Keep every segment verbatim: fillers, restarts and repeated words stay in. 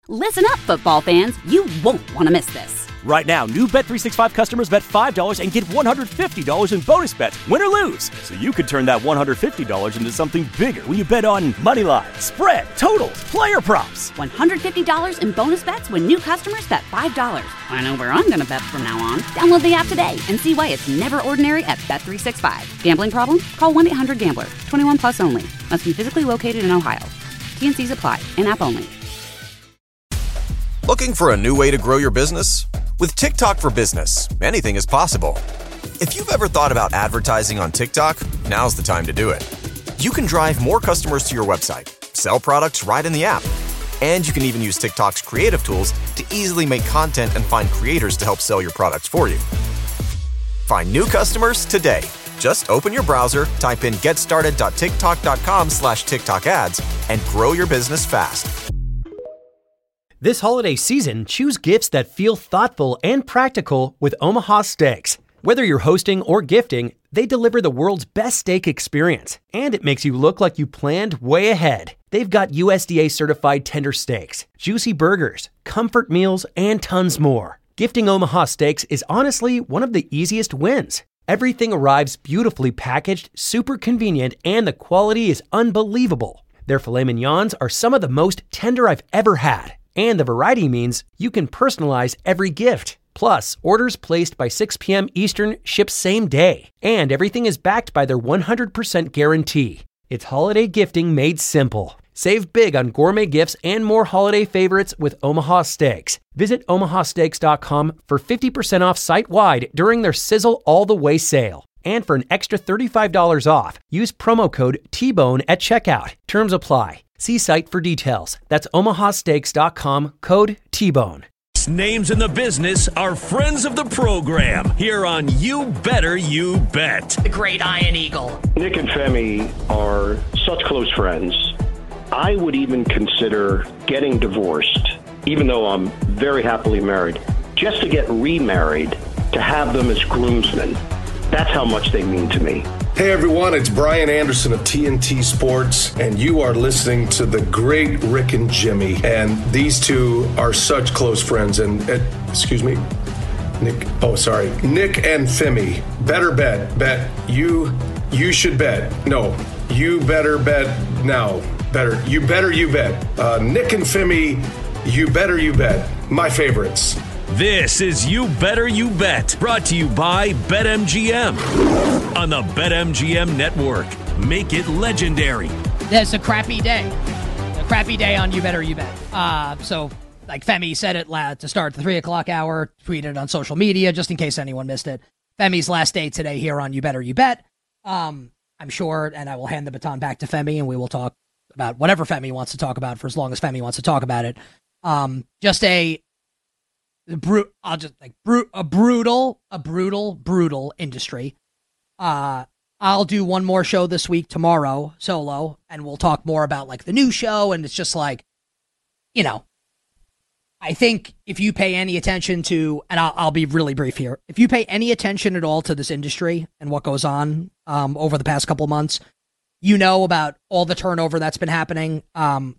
Listen up, football fans. You won't want to miss this. Right now, new Bet three sixty-five customers bet five dollars and get one hundred fifty dollars in bonus bets, win or lose. So you could turn that one hundred fifty dollars into something bigger when you bet on money line, spread, totals, player props. one hundred fifty dollars in bonus bets when new customers bet five dollars. I know where I'm going to bet from now on. Download the app today and see why it's never ordinary at Bet three sixty-five. Gambling problem? Call one eight hundred gambler. twenty-one plus only. Must be physically located in Ohio. T N Cs apply. In-app only. Looking for a new way to grow your business? With TikTok for Business, anything is possible. If you've ever thought about advertising on TikTok, now's the time to do it. You can drive more customers to your website, sell products right in the app, and you can even use TikTok's creative tools to easily make content and find creators to help sell your products for you. Find new customers today. Just open your browser, type in getstarted.tiktok.com slash TikTok ads, and grow your business fast. This holiday season, choose gifts that feel thoughtful and practical with Omaha Steaks. Whether you're hosting or gifting, they deliver the world's best steak experience, and it makes you look like you planned way ahead. They've got U S D A-certified tender steaks, juicy burgers, comfort meals, and tons more. Gifting Omaha Steaks is honestly one of the easiest wins. Everything arrives beautifully packaged, super convenient, and the quality is unbelievable. Their filet mignons are some of the most tender I've ever had. And the variety means you can personalize every gift. Plus, orders placed by six p.m. Eastern ship same day. And everything is backed by their one hundred percent guarantee. It's holiday gifting made simple. Save big on gourmet gifts and more holiday favorites with Omaha Steaks. Visit omaha steaks dot com for fifty percent off site-wide during their Sizzle All the Way sale. And for an extra thirty-five dollars off, use promo code T-Bone at checkout. Terms apply. See site for details. That's omaha steaks dot com, code T-Bone. Names in the business are friends of the program here on You Better You Bet. The great Iron Eagle. Nick and Femi are such close friends. I would even consider getting divorced, even though I'm very happily married, just to get remarried, to have them as groomsmen. That's how much they mean to me. Hey everyone, it's Brian Anderson of T N T Sports, and you are listening to the great Rick and Jimmy. And these two are such close friends. And, uh, excuse me, Nick, oh, sorry, Nick and Femi. Better bet, bet. You, you should bet. No, you better bet now. Better, you better you bet. Uh, Nick and Femi, you better you bet. My favorites. This is You Better You Bet, brought to you by BetMGM on the BetMGM Network. Make it legendary. That's a crappy day. A crappy day on You Better You Bet. Uh, so, like Femi said it la- to start the three o'clock hour, tweeted on social media, just in case anyone missed it. Femi's last day today here on You Better You Bet. Um, I'm sure, and I will hand the baton back to Femi, and we will talk about whatever Femi wants to talk about for as long as Femi wants to talk about it. Um, just a... The bru- I'll just like bru- a brutal, a brutal, brutal industry. Uh, I'll do one more show this week tomorrow, solo, and we'll talk more about like the new show. And it's just like, you know, I think if you pay any attention to, and I'll, I'll be really brief here, if you pay any attention at all to this industry and what goes on um, over the past couple months, you know about all the turnover that's been happening. Um,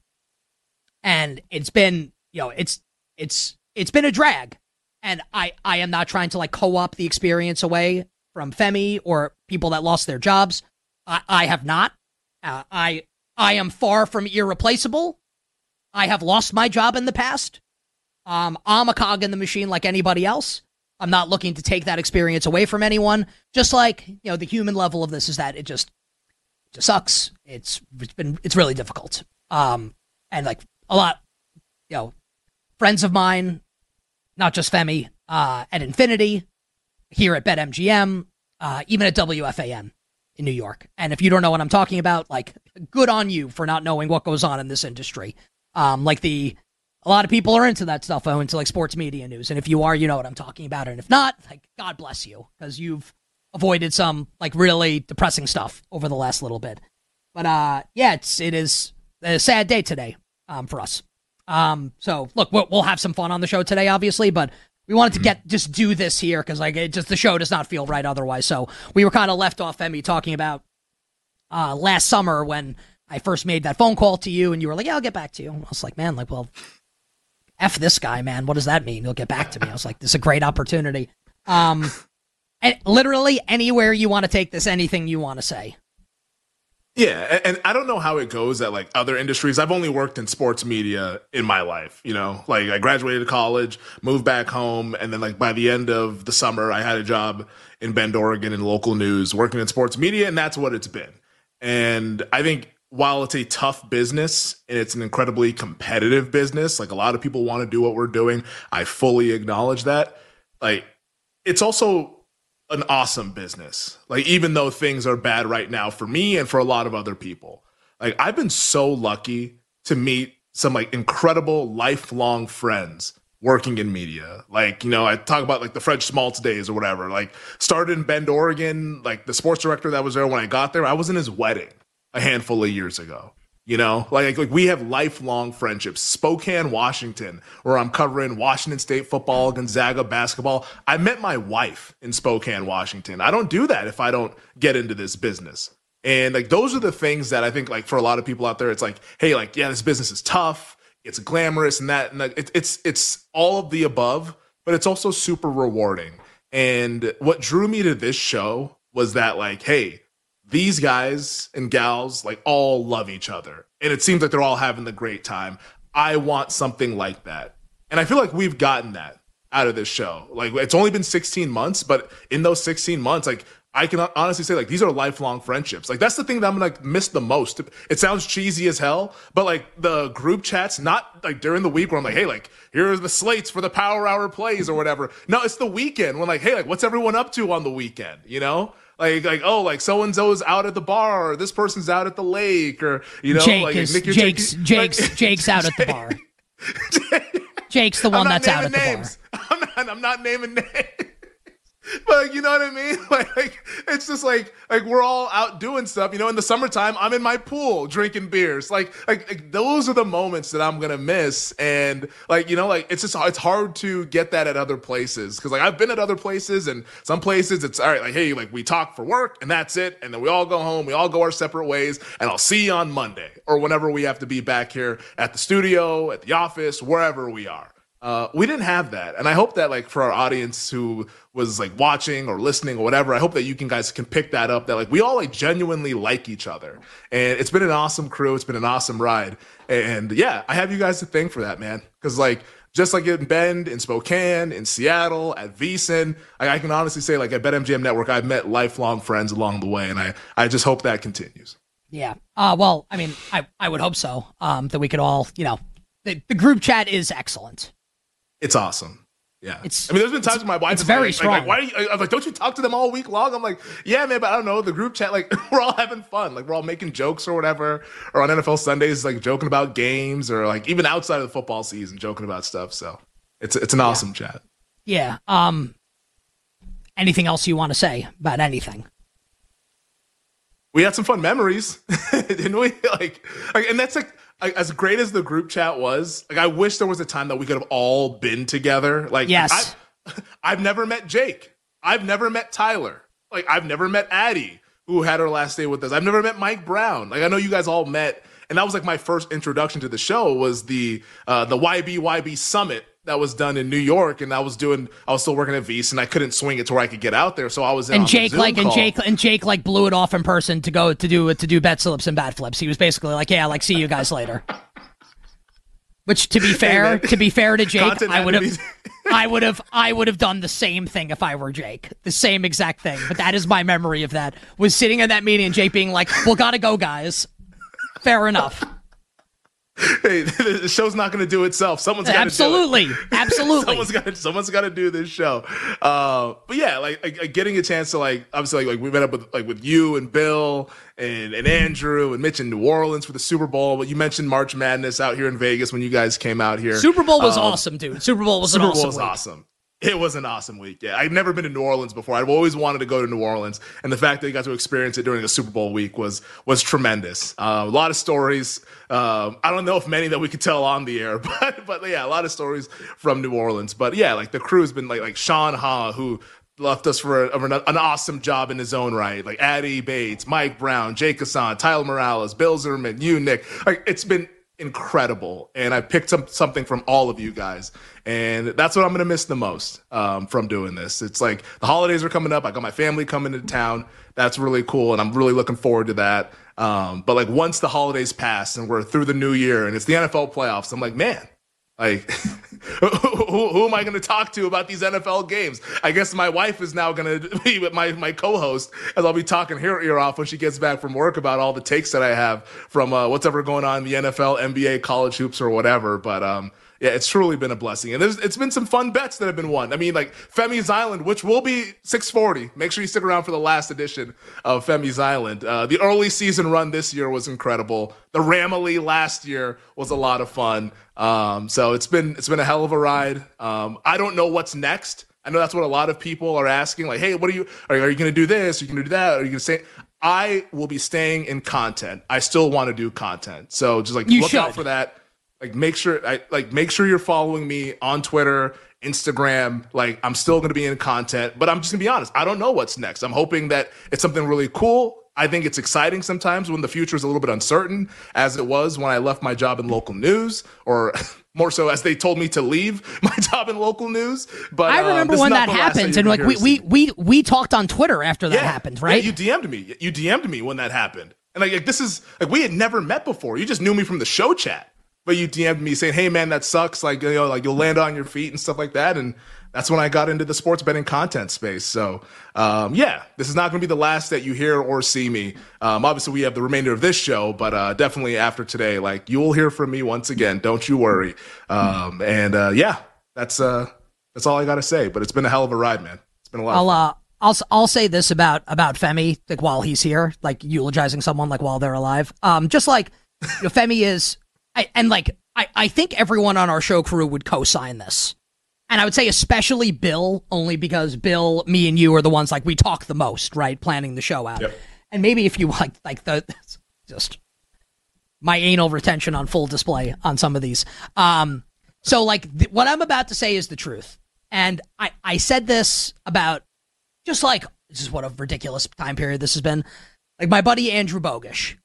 and it's been, you know, it's, it's, It's been a drag, and I, I am not trying to like co-opt the experience away from Femi or people that lost their jobs. I, I have not. Uh, I I am far from irreplaceable. I have lost my job in the past. Um, I'm a cog in the machine like anybody else. I'm not looking to take that experience away from anyone. Just like, you know, the human level of this is that it just, it just sucks. It's it's been it's really difficult. Um, and like a lot, you know, friends of mine. Not just Femi, uh, at Infinity, here at BetMGM, uh, even at W F A N in New York. And if you don't know what I'm talking about, like, good on you for not knowing what goes on in this industry. Um, like the, a lot of people are into that stuff, oh, into like sports media news. And if you are, you know what I'm talking about. And if not, like, God bless you, because you've avoided some like really depressing stuff over the last little bit. But uh, yeah, it's it is a sad day today um, for us. Um, so look, we'll, we'll have some fun on the show today, obviously, but we wanted to get, just do this here. Cause like it just, the show does not feel right otherwise. So we were kind of left off, Femi, talking about, uh, last summer when I first made that phone call to you and you were like, yeah, I'll get back to you. I was like, man, like, well, F this guy, man. What does that mean? He'll get back to me. I was like, this is a great opportunity. Um, and literally anywhere you want to take this, anything you want to say. Yeah, and, and I don't know how it goes at like other industries. I've only worked in sports media in my life, you know, like I graduated college, moved back home, and then like by the end of the summer, I had a job in Bend, Oregon in local news, working in sports media, and that's what it's been. And I think while it's a tough business and it's an incredibly competitive business, like a lot of people want to do what we're doing, I fully acknowledge that. Like, it's also an awesome business. Like, even though things are bad right now for me and for a lot of other people, like I've been so lucky to meet some like incredible lifelong friends working in media. Like, you know, I talk about like the Fred Schmaltz days or whatever, like started in Bend, Oregon, like the sports director that was there when I got there, I was in his wedding a handful of years ago. You know, like, like we have lifelong friendships. Spokane, Washington, where I'm covering Washington State football, Gonzaga basketball. I met my wife in Spokane, Washington. I don't do that if I don't get into this business. And like, those are the things that I think like for a lot of people out there, it's like, hey, like, yeah, this business is tough. It's glamorous and that, and that. It, it's, it's all of the above, but it's also super rewarding. And what drew me to this show was that like, hey, these guys and gals like all love each other. And it seems like they're all having the great time. I want something like that. And I feel like we've gotten that out of this show. Like, it's only been sixteen months, but in those sixteen months, like I can honestly say like these are lifelong friendships. Like that's the thing that I'm gonna like miss the most. It sounds cheesy as hell, but like the group chats, not like during the week where I'm like, hey, like here are the slates for the Power Hour plays or whatever. No, it's the weekend when like, hey, like what's everyone up to on the weekend, you know? Like, like, oh, like so-and-so's out at the bar, or this person's out at the lake, or, you know, Jake like is, Nick, Jake's, Jake, Jake's, like, Jake's out at the bar. Jake's the one that's out at names. the bar. I'm not, I'm not naming names. But like, you know what I mean? Like, like, it's just like, like we're all out doing stuff, you know, in the summertime, I'm in my pool drinking beers. Like, like, like those are the moments that I'm going to miss. And like, you know, like it's just, it's hard to get that at other places. Cause like I've been at other places, and some places it's all right. Like, hey, like we talk for work and that's it. And then we all go home, we all go our separate ways, and I'll see you on Monday or whenever we have to be back here at the studio, at the office, wherever we are. Uh, we didn't have that. And I hope that like for our audience who was like watching or listening or whatever, I hope that you can guys can pick that up, that like we all like genuinely like each other. And it's been an awesome crew. It's been an awesome ride. And yeah, I have you guys to thank for that, man. Cause like, just like in Bend, in Spokane, in Seattle, at VSiN, I, I can honestly say like at BetMGM Network, I've met lifelong friends along the way. And I, I just hope that continues. Yeah. Uh, well, I mean, I, I would hope so. Um, that we could all, you know, the, the group chat is excellent. It's awesome. Yeah. It's, I mean, there's been times when my wife it's is very like, strong. like, why do you, I'm like, don't you talk to them all week long? I'm like, yeah, man, but I don't know. The group chat, like, we're all having fun. Like, we're all making jokes or whatever. Or on N F L Sundays, like, joking about games, or like even outside of the football season, joking about stuff. So it's it's an awesome yeah. chat. Yeah. Um. Anything else you want to say about anything? We had some fun memories, didn't we? Like, like, and that's like, as great as the group chat was, like I wish there was a time that we could have all been together. Like, yes, I, I've never met Jake. I've never met Tyler. Like, I've never met Addie, who had her last day with us. I've never met Mike Brown. Like, I know you guys all met, and that was like my first introduction to the show was the uh, the Y B Y B Summit that was done in New York, and I was doing, I was still working at VSiN, and I couldn't swing it to where I could get out there, so I was in and on Jake the Zoom like call. and Jake and Jake like blew it off in person to go to do to do bet slips and bat flips. He was basically like, yeah, like see you guys later. Which, to be fair, hey, to be fair to Jake, Content I would have, be- I would have, I would have done the same thing if I were Jake, the same exact thing. But that is my memory of that. Was sitting in that meeting and Jake being like, "Well, gotta go, guys." Fair enough. Hey, the show's not going to do itself. Someone's got to do it. Absolutely, absolutely. someone's got to. Someone's got to do this show. Uh, but yeah, like, like getting a chance to like, obviously, like, like we met up with like with you and Bill and and Andrew and Mitch in New Orleans for the Super Bowl. But you mentioned March Madness out here in Vegas when you guys came out here. Super Bowl was um, awesome, dude. Super Bowl was Super an awesome Bowl was week. awesome. It was an awesome week. Yeah, I'd never been to New Orleans before. I've always wanted to go to New Orleans, and the fact that you got to experience it during a Super Bowl week was was tremendous. Uh, a lot of stories. Um, I don't know if many that we could tell on the air, but but yeah, a lot of stories from New Orleans. But yeah, like the crew's been like like Sean Ha, who left us for a, an awesome job in his own right. Like Addie Bates, Mike Brown, Jake Hassan, Tyler Morales, Bill Zimmerman, you, Nick. Like it's been incredible. And I picked up something from all of you guys. And that's what I'm going to miss the most um, from doing this. It's like the holidays are coming up. I got my family coming to town. That's really cool. And I'm really looking forward to that. Um, but like once the holidays pass and we're through the new year and it's the N F L playoffs, I'm like, man, like who, who, who am I going to talk to about these N F L games? I guess my wife is now going to be my, my co-host as I'll be talking her ear off when she gets back from work about all the takes that I have from uh, what's ever going on in the N F L, N B A, college hoops or whatever. But um, yeah, it's truly been a blessing. And there's, it's been some fun bets that have been won. I mean, like Femi's Island, which will be six forty. Make sure you stick around for the last edition of Femi's Island. Uh, the early season run this year was incredible. The Ramily last year was a lot of fun. Um, so it's been it's been a hell of a ride. Um, I don't know what's next. I know that's what a lot of people are asking. Like, hey, what are you, are, are you going to do this? Are you going to do that? Are you going to say, I will be staying in content. I still want to do content. So just like you look should. out for that. Like make sure I like make sure you're following me on Twitter, Instagram. Like I'm still going to be in content, but I'm just gonna be honest. I don't know what's next. I'm hoping that it's something really cool. I think it's exciting sometimes when the future is a little bit uncertain, as it was when I left my job in local news, or more so as they told me to leave my job in local news. But I remember uh, when that happened, and like we, we we we talked on Twitter after that yeah, happened, right? Yeah, you D M'd me. You D M'd me when that happened, and like, like this is like we had never met before. You just knew me from the show chat. But you D M'd me saying, hey, man, that sucks. Like, you know, like you'll land on your feet and stuff like that. And that's when I got into the sports betting content space. So, um, yeah, this is not going to be the last that you hear or see me. Um, obviously, we have the remainder of this show, but uh, definitely after today, like you will hear from me once again. Don't you worry. Um, and uh, yeah, that's uh, that's all I got to say. But it's been a hell of a ride, man. It's been a lot. I'll, of fun. uh, I'll I'll say this about about Femi, like while he's here, like eulogizing someone like while they're alive. Um, just like you know, Femi is. I, and like, I, I think everyone on our show crew would co-sign this. And I would say especially Bill, only because Bill, me and you are the ones like we talk the most, right? Planning the show out. Yep. And maybe if you like, like the, just my anal retention on full display on some of these. Um, so like th- what I'm about to say is the truth. And I, I said this about just like, this is what a ridiculous time period this has been. Like my buddy Andrew Bogish,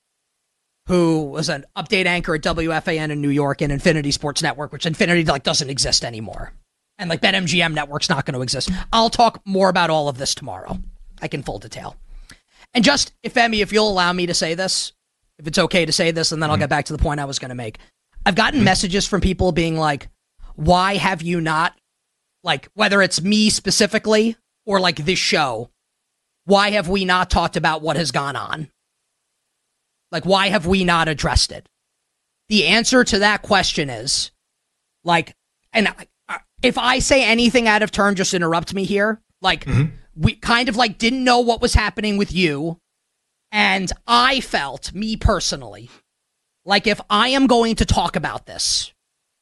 who was an update anchor at W F A N in New York and Infinity Sports Network, which Infinity like doesn't exist anymore. And like BetMGM Network's not going to exist. I'll talk more about all of this tomorrow, like in full detail. And just, if Femi, if you'll allow me to say this, if it's okay to say this, and then mm-hmm. I'll get back to the point I was going to make. I've gotten mm-hmm. messages from people being like, why have you not, like, whether it's me specifically or like this show, why have we not talked about what has gone on? Like, why have we not addressed it? The answer to that question is, like, and if I say anything out of turn, just interrupt me here. Like, mm-hmm. we kind of, like, didn't know what was happening with you. And I felt, me personally, like if I am going to talk about this,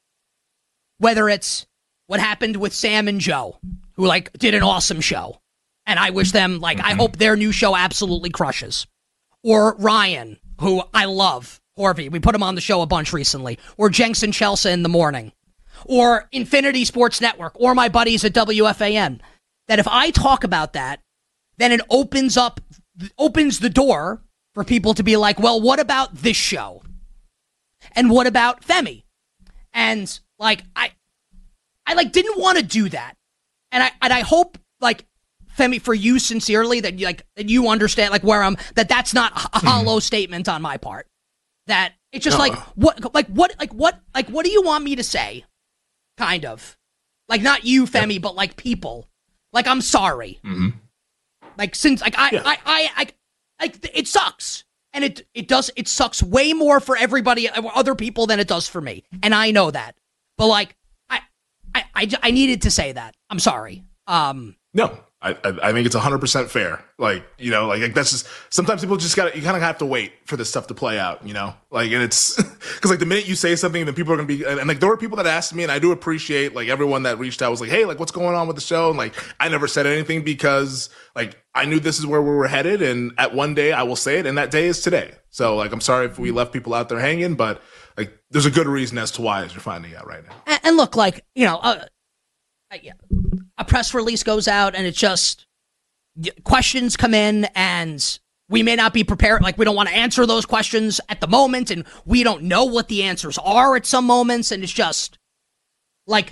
whether it's what happened with Sam and Joe, who, like, did an awesome show, and I wish them, like, mm-hmm. I hope their new show absolutely crushes. Or Ryan, who I love, Horvey. We put him on the show a bunch recently. Or Jenks and Chelsea in the morning. Or Infinity Sports Network. Or my buddies at W F A N. That if I talk about that, then it opens up, opens the door for people to be like, well, what about this show? And what about Femi? And, like, I, I, like, didn't want to do that. And I, and I hope, like, Femi, for you sincerely, that you like that you understand like where I'm that that's not a hollow mm. statement on my part. That it's just uh-uh. like what like what like what like what do you want me to say? Kind of. Like not you, Femi, yep. but like people. Like I'm sorry. Mm-hmm. Like since like I, yeah. I, I I like it sucks. And it it does it sucks way more for everybody other people than it does for me. And I know that. But like I I I, I needed to say that. I'm sorry. Um No. I, I think it's one hundred percent fair. Like, you know, like, like that's just, sometimes people just got to, you kind of have to wait for this stuff to play out, you know? Like, and it's, because like the minute you say something, then people are going to be, and, and like there were people that asked me, and I do appreciate like everyone that reached out was like, hey, like what's going on with the show? And like, I never said anything because like I knew this is where we were headed. And at one day I will say it, and that day is today. So like, I'm sorry if we left people out there hanging, but like there's a good reason as to why, as you're finding out right now. And, and look, like, you know, uh, uh, yeah. a press release goes out and it's just questions come in and we may not be prepared. Like, we don't want to answer those questions at the moment, and we don't know what the answers are at some moments. And it's just like,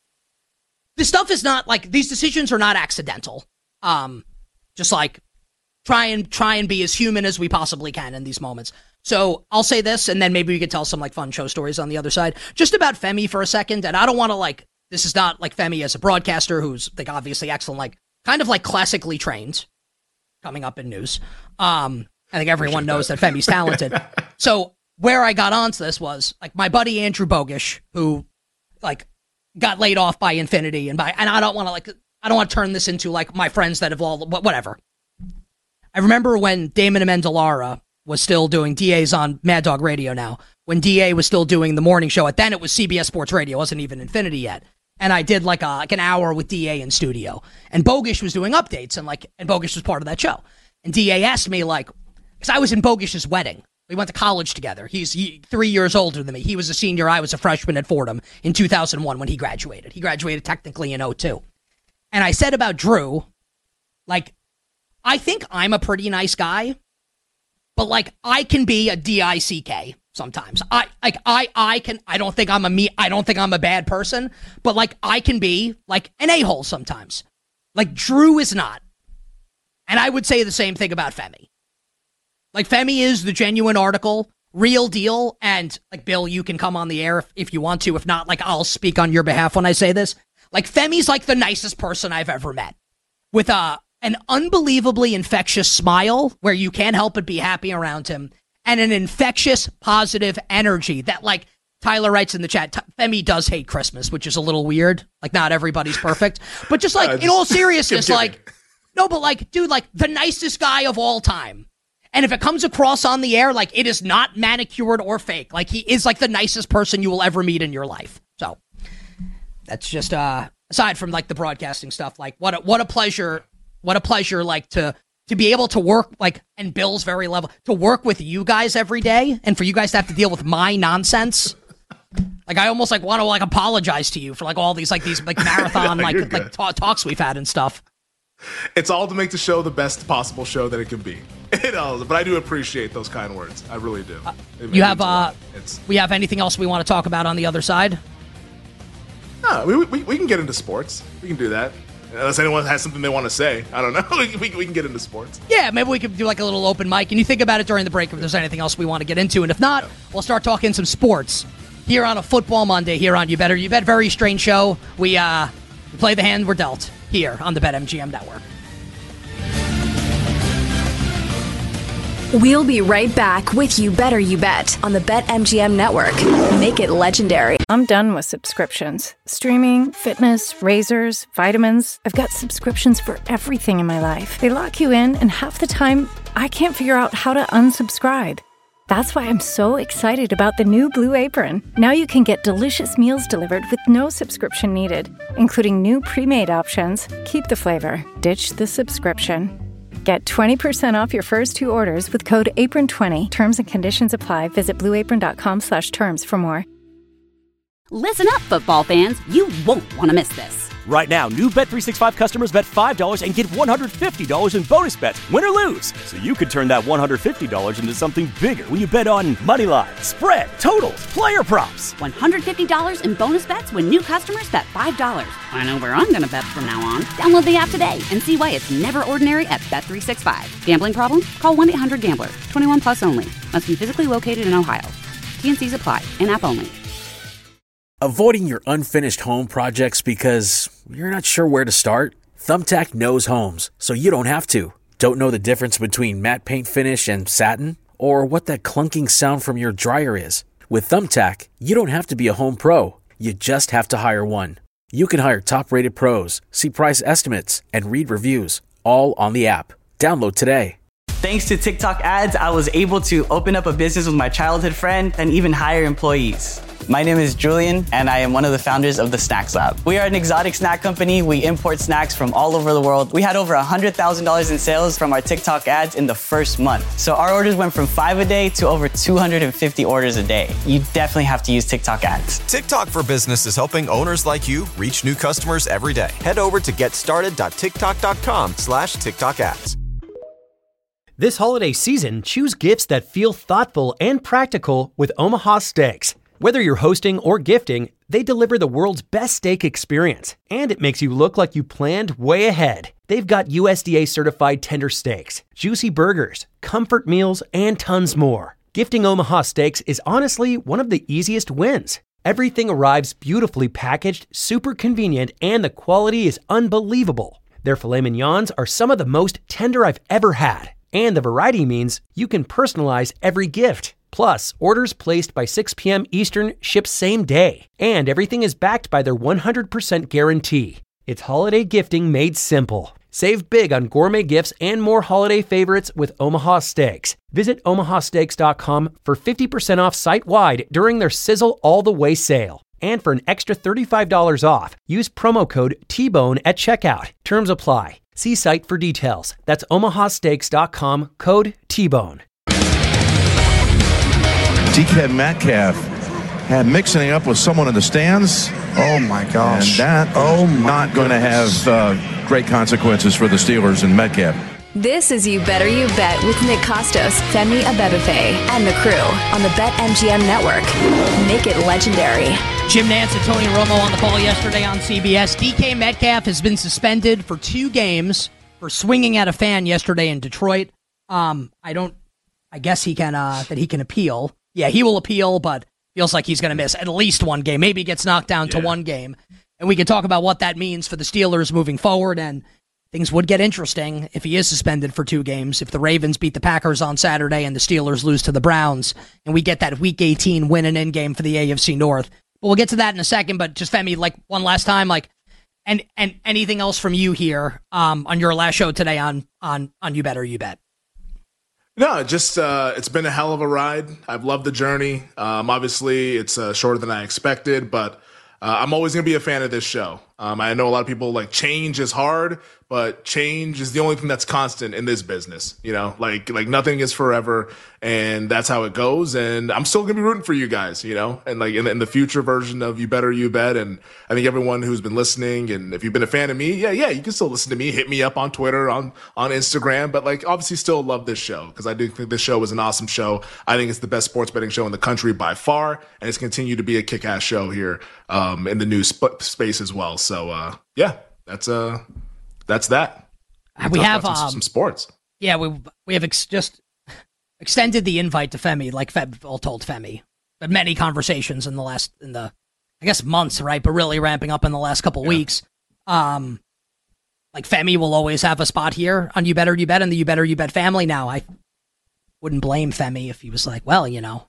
this stuff is not like, these decisions are not accidental. Um, just like try and try and be as human as we possibly can in these moments. So I'll say this, and then maybe we could tell some like fun show stories on the other side. Just about Femi for a second, and I don't want to like, this is not like Femi as a broadcaster who's like obviously excellent, like kind of like classically trained, coming up in news. Um, I think everyone knows that Femi's talented. So where I got onto this was like my buddy Andrew Bogish, who like got laid off by Infinity, and by and I don't want to like I don't want to turn this into like my friends that have all whatever. I remember when Damon Amendolara was still doing D A's on Mad Dog Radio now. When D A was still doing the morning show, at then it was C B S Sports Radio, it wasn't even Infinity yet. And I did like a like an hour with D A in studio, and Bogish was doing updates, and like and Bogish was part of that show. And D A asked me like, because I was in Bogish's wedding. We went to college together. He's he, three years older than me. He was a senior. I was a freshman at Fordham in two thousand one when he graduated. He graduated technically in oh two. And I said about Drew, like, I think I'm a pretty nice guy, but like I can be a D I C K sometimes. I like I I can I don't think I'm a me I don't think I'm a bad person, but like I can be like an a-hole sometimes. Like Drew is not. And I would say the same thing about Femi. Like Femi is the genuine article, real deal, and like Bill, you can come on the air if, if you want to. If not, like I'll speak on your behalf when I say this. Like Femi's like the nicest person I've ever met. With a an unbelievably infectious smile where you can't help but be happy around him, and an infectious, positive energy that, like, Tyler writes in the chat, Femi does hate Christmas, which is a little weird. Like, not everybody's perfect. But just, like, uh, just in all seriousness, like, no, but, like, dude, like, the nicest guy of all time. And if it comes across on the air, like, it is not manicured or fake. Like, he is, like, the nicest person you will ever meet in your life. So, that's just, uh, aside from, like, the broadcasting stuff, like, what a, what a pleasure, what a pleasure, like, to... to be able to work, like, and Bill's very level, to work with you guys every day, and for you guys to have to deal with my nonsense. Like, I almost, like, want to, like, apologize to you for, like, all these, like, these, like, marathon, no, like, like ta- talks we've had and stuff. It's all to make the show the best possible show that it can be. It all, but I do appreciate those kind words. I really do. Uh, you have, uh, we have anything else we want to talk about on the other side? No, we, we, we can get into sports. We can do that. Unless anyone has something they want to say. I don't know. we, we, we can get into sports. Yeah, maybe we could do like a little open mic, and you think about it during the break if there's anything else we want to get into. And if not, yeah. we'll start talking some sports here on a Football Monday here on You Better You Bet. Very strange show. We, uh, we play the hand we're dealt here on the BetMGM Network. We'll be right back with You Better You Bet on the BetMGM Network. Make it legendary. I'm done with subscriptions. Streaming, fitness, razors, vitamins. I've got subscriptions for everything in my life. They lock you in, and half the time, I can't figure out how to unsubscribe. That's why I'm so excited about the new Blue Apron. Now you can get delicious meals delivered with no subscription needed, including new pre-made options. Keep the flavor. Ditch the subscription. Get twenty percent off your first two orders with code apron twenty. Terms and conditions apply. Visit blueapron.com slash terms for more. Listen up, football fans. You won't want to miss this. Right now, new Bet three sixty-five customers bet five dollars and get one hundred fifty dollars in bonus bets, win or lose. So you could turn that one hundred fifty dollars into something bigger when you bet on money line, spread, totals, player props. one hundred fifty dollars in bonus bets when new customers bet five dollars. I know where I'm going to bet from now on. Download the app today and see why it's never ordinary at Bet three sixty-five. Gambling problem? Call one eight hundred gambler. twenty-one plus only. Must be physically located in Ohio. T N Cs apply. In-app only. Avoiding your unfinished home projects because you're not sure where to start? Thumbtack knows homes, so you don't have to. Don't know the difference between matte paint finish and satin? Or what that clunking sound from your dryer is? With Thumbtack, you don't have to be a home pro. You just have to hire one. You can hire top-rated pros, see price estimates, and read reviews, all on the app. Download today. Thanks to TikTok ads, I was able to open up a business with my childhood friend and even hire employees. My name is Julian, and I am one of the founders of the Snacks Lab. We are an exotic snack company. We import snacks from all over the world. We had over one hundred thousand dollars in sales from our TikTok ads in the first month. So our orders went from five a day to over two hundred fifty orders a day. You definitely have to use TikTok ads. TikTok for Business is helping owners like you reach new customers every day. Head over to getstarted.tiktok.com slash TikTok ads. This holiday season, choose gifts that feel thoughtful and practical with Omaha Steaks. Whether you're hosting or gifting, they deliver the world's best steak experience, and it makes you look like you planned way ahead. They've got U S D A-certified tender steaks, juicy burgers, comfort meals, and tons more. Gifting Omaha Steaks is honestly one of the easiest wins. Everything arrives beautifully packaged, super convenient, and the quality is unbelievable. Their filet mignons are some of the most tender I've ever had, and the variety means you can personalize every gift. Plus, orders placed by six p.m. Eastern ship same day, and everything is backed by their one hundred percent guarantee. It's holiday gifting made simple. Save big on gourmet gifts and more holiday favorites with Omaha Steaks. Visit omaha steaks dot com for fifty percent off site-wide during their Sizzle All the Way sale. And for an extra thirty-five dollars off, use promo code T Bone at checkout. Terms apply. See site for details. That's omaha steaks dot com, code T Bone. D K Metcalf had mixing up with someone in the stands. Oh my gosh. And that oh not going to have uh, great consequences for the Steelers and Metcalf. This is You Better You Bet with Nick Costos, Femi Abebefe, and the crew on the BetMGM Network. Make it legendary. Jim Nantz and Tony Romo on the call yesterday on C B S. D K Metcalf has been suspended for two games for swinging at a fan yesterday in Detroit. Um, I don't, I guess he can, uh, that he can appeal. Yeah, he will appeal, but feels like he's going to miss at least one game. Maybe gets knocked down yeah. to one game. And we can talk about what that means for the Steelers moving forward, and things would get interesting if he is suspended for two games. If the Ravens beat the Packers on Saturday and the Steelers lose to the Browns, and we get that Week eighteen win and end game for the A F C North. But we'll get to that in a second. But just, Femi, like one last time, like, and and anything else from you here um, on your last show today on on on You Better You Bet? No, just uh, it's been a hell of a ride. I've loved the journey. Um, obviously, it's uh, shorter than I expected, but uh, I'm always going to be a fan of this show. Um, I know a lot of people like change is hard, but change is the only thing that's constant in this business. You know, like like nothing is forever, and that's how it goes. And I'm still gonna be rooting for you guys. You know, and like in, in the future version of You Better You Bet. And I think everyone who's been listening, and if you've been a fan of me, yeah, yeah, you can still listen to me. Hit me up on Twitter, on on Instagram. But like, obviously, still love this show because I do think this show is an awesome show. I think it's the best sports betting show in the country by far, and it's continued to be a kick-ass show here um, in the news sp- space as well. So uh, yeah, that's uh. That's that. We have some, um, some sports. Yeah, we we have ex- just extended the invite to Femi, like Feb all told Femi. But many conversations in the last in the I guess months, right? But really ramping up in the last couple yeah. weeks. Um, like Femi will always have a spot here on You Better You Bet and the You Better You Bet family. Now, I wouldn't blame Femi if he was like, well, you know,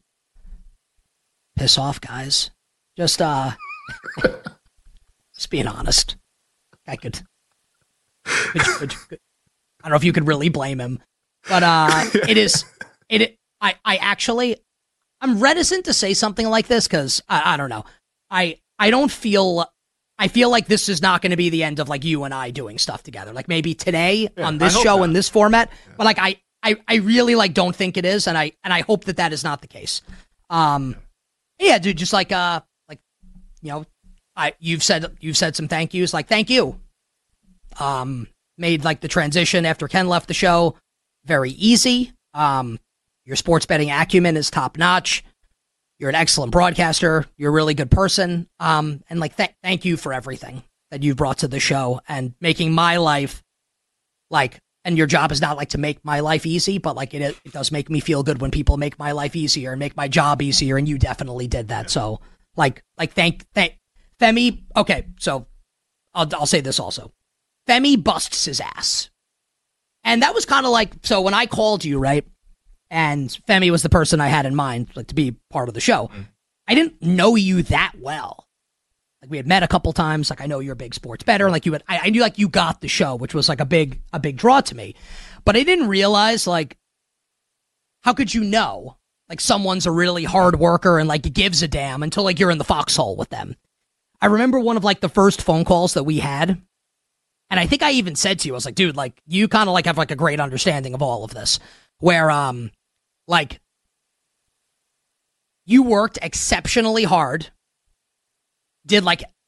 piss off, guys. Just uh, just being honest. I could. Could, could, could, I don't know if you could really blame him, but uh, it is. It. I. I actually. I'm reticent to say something like this because I, I don't know. I. I don't feel. I feel like this is not going to be the end of like you and I doing stuff together. Like maybe today yeah, on this show in this format, yeah. but like I. I. I really like don't think it is, and I. And I hope that that is not the case. Um. Yeah, dude. Just like uh. Like, you know, I. You've said. You've said some thank yous. Like thank you. Um, made like the transition after Ken left the show very easy. Um, your sports betting acumen is top notch. You're an excellent broadcaster. You're a really good person. Um, and like, th- thank you for everything that you've brought to the show and making my life like, and your job is not like to make my life easy, but like it, it does make me feel good when people make my life easier and make my job easier. And you definitely did that. So like, like, thank, thank Femi. Okay. So I'll, I'll say this also. Femi busts his ass. And that was kind of like, so when I called you, right, and Femi was the person I had in mind like to be part of the show, mm. I didn't know you that well. Like we had met a couple times, like I know you're a big sports bettor, like you had, I, I knew like you got the show, which was like a big, a big draw to me. But I didn't realize like, how could you know like someone's a really hard worker and like gives a damn until like you're in the foxhole with them. I remember one of like the first phone calls that we had. And I think I even said to you, I was like, dude, like, you kind of like have like a great understanding of all of this. Where, um, like, you worked exceptionally hard, did like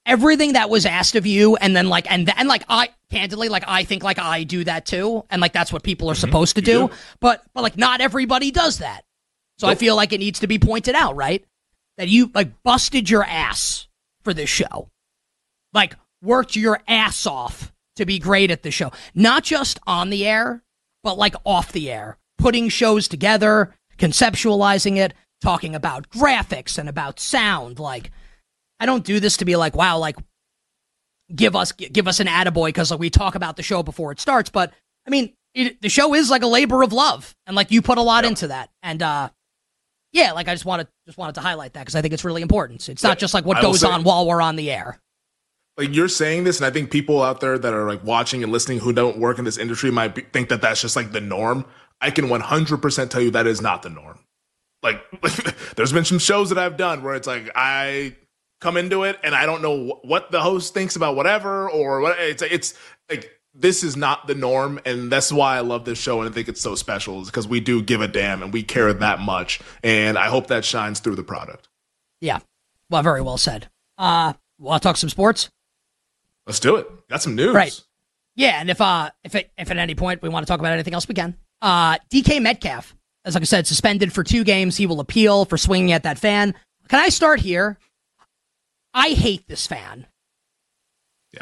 everything that was asked of you, and then like, and and like, I candidly, like, I think like I do that too, and like that's what people are mm-hmm. supposed to do, do, but but like not everybody does that. So nope. I feel like it needs to be pointed out, right? That you like busted your ass for this show, like worked your ass off to be great at the show, not just on the air, but like off the air, putting shows together, conceptualizing it, talking about graphics and about sound. Like, I don't do this to be like, wow, like give us give us an attaboy because like, we talk about the show before it starts. But I mean, it, the show is like a labor of love, and like you put a lot yep. into that. And uh, yeah, like I just wanted just wanted to highlight that because I think it's really important. It's not yeah, just like what goes say, on while we're on the air. Like you're saying this, and I think people out there that are like watching and listening who don't work in this industry might be, think that that's just like the norm. I can one hundred percent tell you that is not the norm. Like, there's been some shows that I've done where it's like I come into it and I don't know what the host thinks about whatever, or what it's it's like this is not the norm, and that's why I love this show and I think it's so special, is because we do give a damn and we care that much, and I hope that shines through the product. Yeah, well, very well said. Uh, want to talk some sports? Let's do it. Got some news, right? Yeah, and if uh if it, if at any point we want to talk about anything else, we can. Uh, D K Metcalf, as like I said, suspended for two games. He will appeal for swinging at that fan. Can I start here? I hate this fan. Yeah.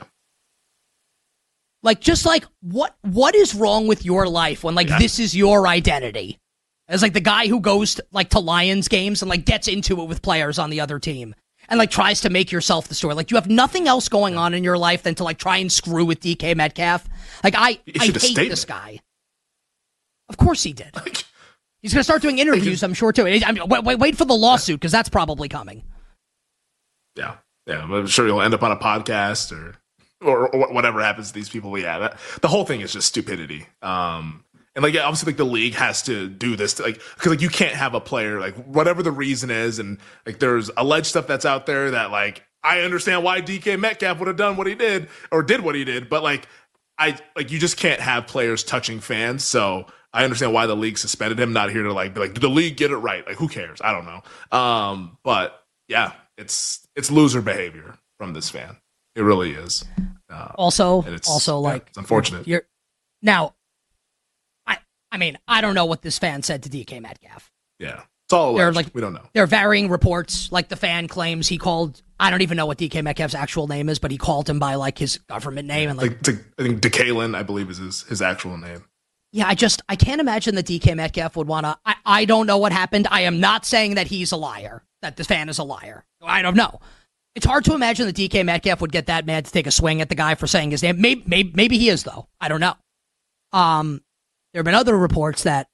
Like, just like, what what is wrong with your life when, like, yeah. this is your identity? As, like, the guy who goes, to, like, to Lions games and, like, gets into it with players on the other team and, like, tries to make yourself the story. Like, you have nothing else going on in your life than to, like, try and screw with D K Metcalf. Like, I, I hate this guy. Of course he did. He's going to start doing interviews, I'm sure, too. I mean, wait, wait for the lawsuit, because that's probably coming. Yeah. Yeah, I'm sure he'll end up on a podcast or or, or whatever happens to these people. Yeah, that, the whole thing is just stupidity. Um, and like, yeah, obviously, like the league has to do this, to, like, because like you can't have a player, like whatever the reason is, and like there's alleged stuff that's out there that like I understand why D K Metcalf would have done what he did or did what he did, but like I like you just can't have players touching fans. So I understand why the league suspended him. Not here to like be like, did the league get it right? Like, who cares? I don't know. Um, but yeah. It's it's loser behavior from this fan. It really is. Uh, also, it's, also like yeah, it's unfortunate. You're now. I I mean I don't know what this fan said to D K Metcalf. Yeah, it's all alleged. Like, we don't know. There are varying reports. Like the fan claims he called. I don't even know what D K Metcalf's actual name is, but he called him by like his government name and like, like I think DeKalen, I believe is his his actual name. Yeah, I just I can't imagine that D K Metcalf would want to. I I don't know what happened. I am not saying that he's a liar. That this fan is a liar. I don't know. It's hard to imagine that D K Metcalf would get that mad to take a swing at the guy for saying his name. Maybe, maybe, maybe he is, though. I don't know. Um, there have been other reports that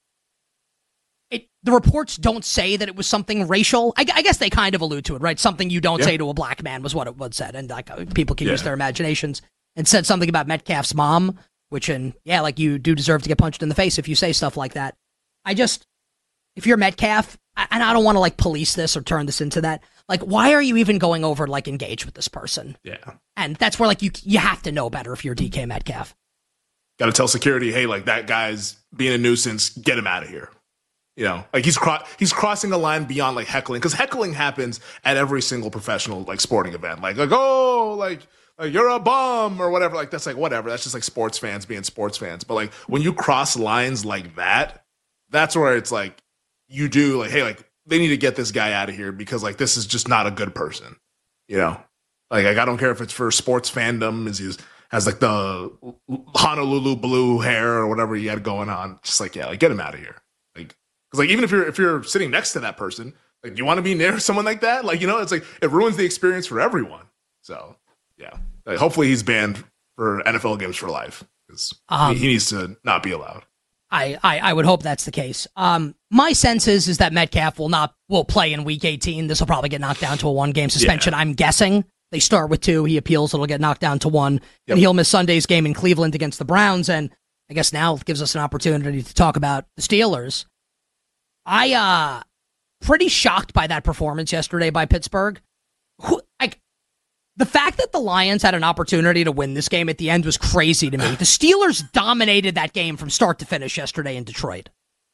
it. The reports don't say that it was something racial. I, I guess they kind of allude to it, right? Something you don't yeah. say to a black man was what it was said, and like people can yeah. use their imaginations. And said something about Metcalf's mom, which, and yeah, like you do deserve to get punched in the face if you say stuff like that. I just, if you're Metcalf. And I don't want to like police this or turn this into that. Like, why are you even going over to like engage with this person? Yeah. And that's where like you you have to know better if you're D K Metcalf. Got to tell security, hey, like that guy's being a nuisance. Get him out of here. You know, like he's cro- he's crossing a line beyond like heckling, because heckling happens at every single professional like sporting event. Like like oh like. Like, you're a bum or whatever. Like that's like whatever. That's just like sports fans being sports fans. But like when you cross lines like that, that's where it's like. You do like, hey, like they need to get this guy out of here because like this is just not a good person, you know. Like, like I don't care if it's for sports fandom, is he has like the Honolulu blue hair or whatever he had going on. Just like yeah, like get him out of here. Like because like even if you're if you're sitting next to that person, like do you want to be near someone like that? Like you know, it's like it ruins the experience for everyone. So yeah, like, hopefully he's banned for N F L games for life because um, he, he needs to not be allowed. I, I, I would hope that's the case. Um, my sense is, is that Metcalf will not will play in Week eighteen. This will probably get knocked down to a one-game suspension. Yeah. I'm guessing they start with two. He appeals. It'll get knocked down to one. Yep. And he'll miss Sunday's game in Cleveland against the Browns. And I guess now it gives us an opportunity to talk about the Steelers. I uh pretty shocked by that performance yesterday by Pittsburgh. Who, like, the fact that the Lions had an opportunity to win this game at the end was crazy to me. The Steelers dominated that game from start to finish yesterday in Detroit.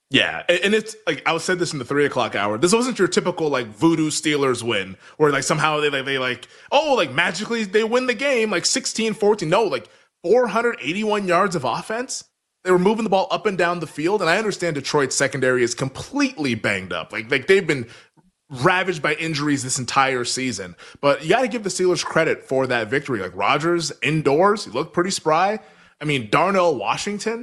Yeah, and it's like I said this in the three o'clock hour. This wasn't your typical like voodoo Steelers win, where like somehow they like they like oh like magically they win the game like sixteen fourteen. No, like four hundred eighty-one yards of offense. They were moving the ball up and down the field, and I understand Detroit's secondary is completely banged up. Like like they've been ravaged by injuries this entire season. But you got to give the Steelers credit for that victory. Like Rodgers indoors, he looked pretty spry. I mean, Darnell Washington.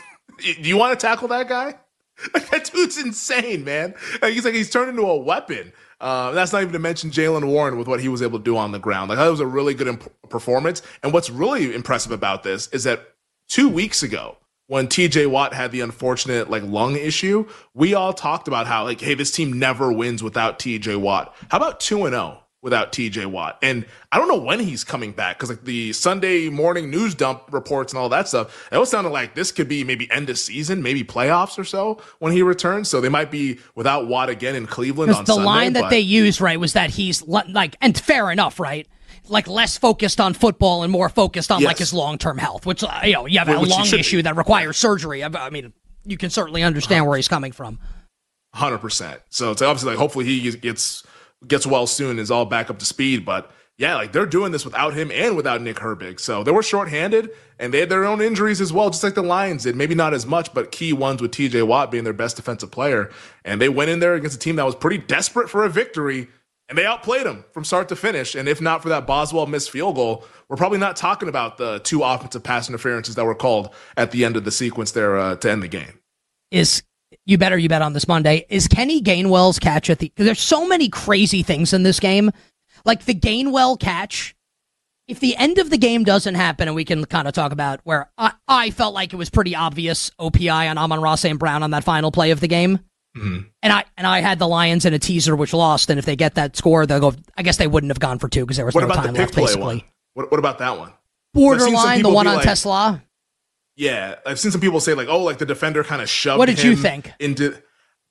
Do you want to tackle that guy? Like, that dude's insane, man. Like, he's like he's turned into a weapon. Uh, that's not even to mention Jaylen Warren with what he was able to do on the ground. Like, that was a really good imp- performance. And what's really impressive about this is that two weeks ago, when T J Watt had the unfortunate like lung issue, we all talked about how like, hey, this team never wins without T J Watt. How about two and oh without T J Watt? And I don't know when he's coming back, because like the Sunday morning news dump reports and all that stuff, it was sounding like this could be maybe end of season, maybe playoffs or so when he returns. So they might be without Watt again in Cleveland on the Sunday. The line that but- they used, right, was that he's like, and fair enough, right? Like less focused on football and more focused on Yes. like his long-term health, which, uh, you know, you have a Which he lung should issue be. that requires surgery. I, I mean, you can certainly understand where he's coming from. one hundred percent. So it's obviously like hopefully he gets gets well soon, is all back up to speed. But yeah, like they're doing this without him and without Nick Herbig. So they were shorthanded and they had their own injuries as well, just like the Lions did. Maybe not as much, but key ones with T J Watt being their best defensive player. And they went in there against a team that was pretty desperate for a victory, and they outplayed them from start to finish. And if not for that Boswell missed field goal, we're probably not talking about the two offensive pass interferences that were called at the end of the sequence there uh, to end the game. Is you better you bet on this Monday is Kenny Gainwell's catch at the, because there's so many crazy things in this game, like the Gainwell catch. If the end of the game doesn't happen, and we can kind of talk about where I, I felt like it was pretty obvious O P I on Amon-Ra Saint Brown on that final play of the game. Mm-hmm. And I and I had the Lions in a teaser which lost, and if they get that score, they'll go. I guess they wouldn't have gone for two because there was What no about time the pick left. play Basically, one? What, what about that one? I've seen some borderline the people one be on like- Tesla. Yeah, I've seen some people say like, "Oh, like the defender kind of shoved." What did you him think? Into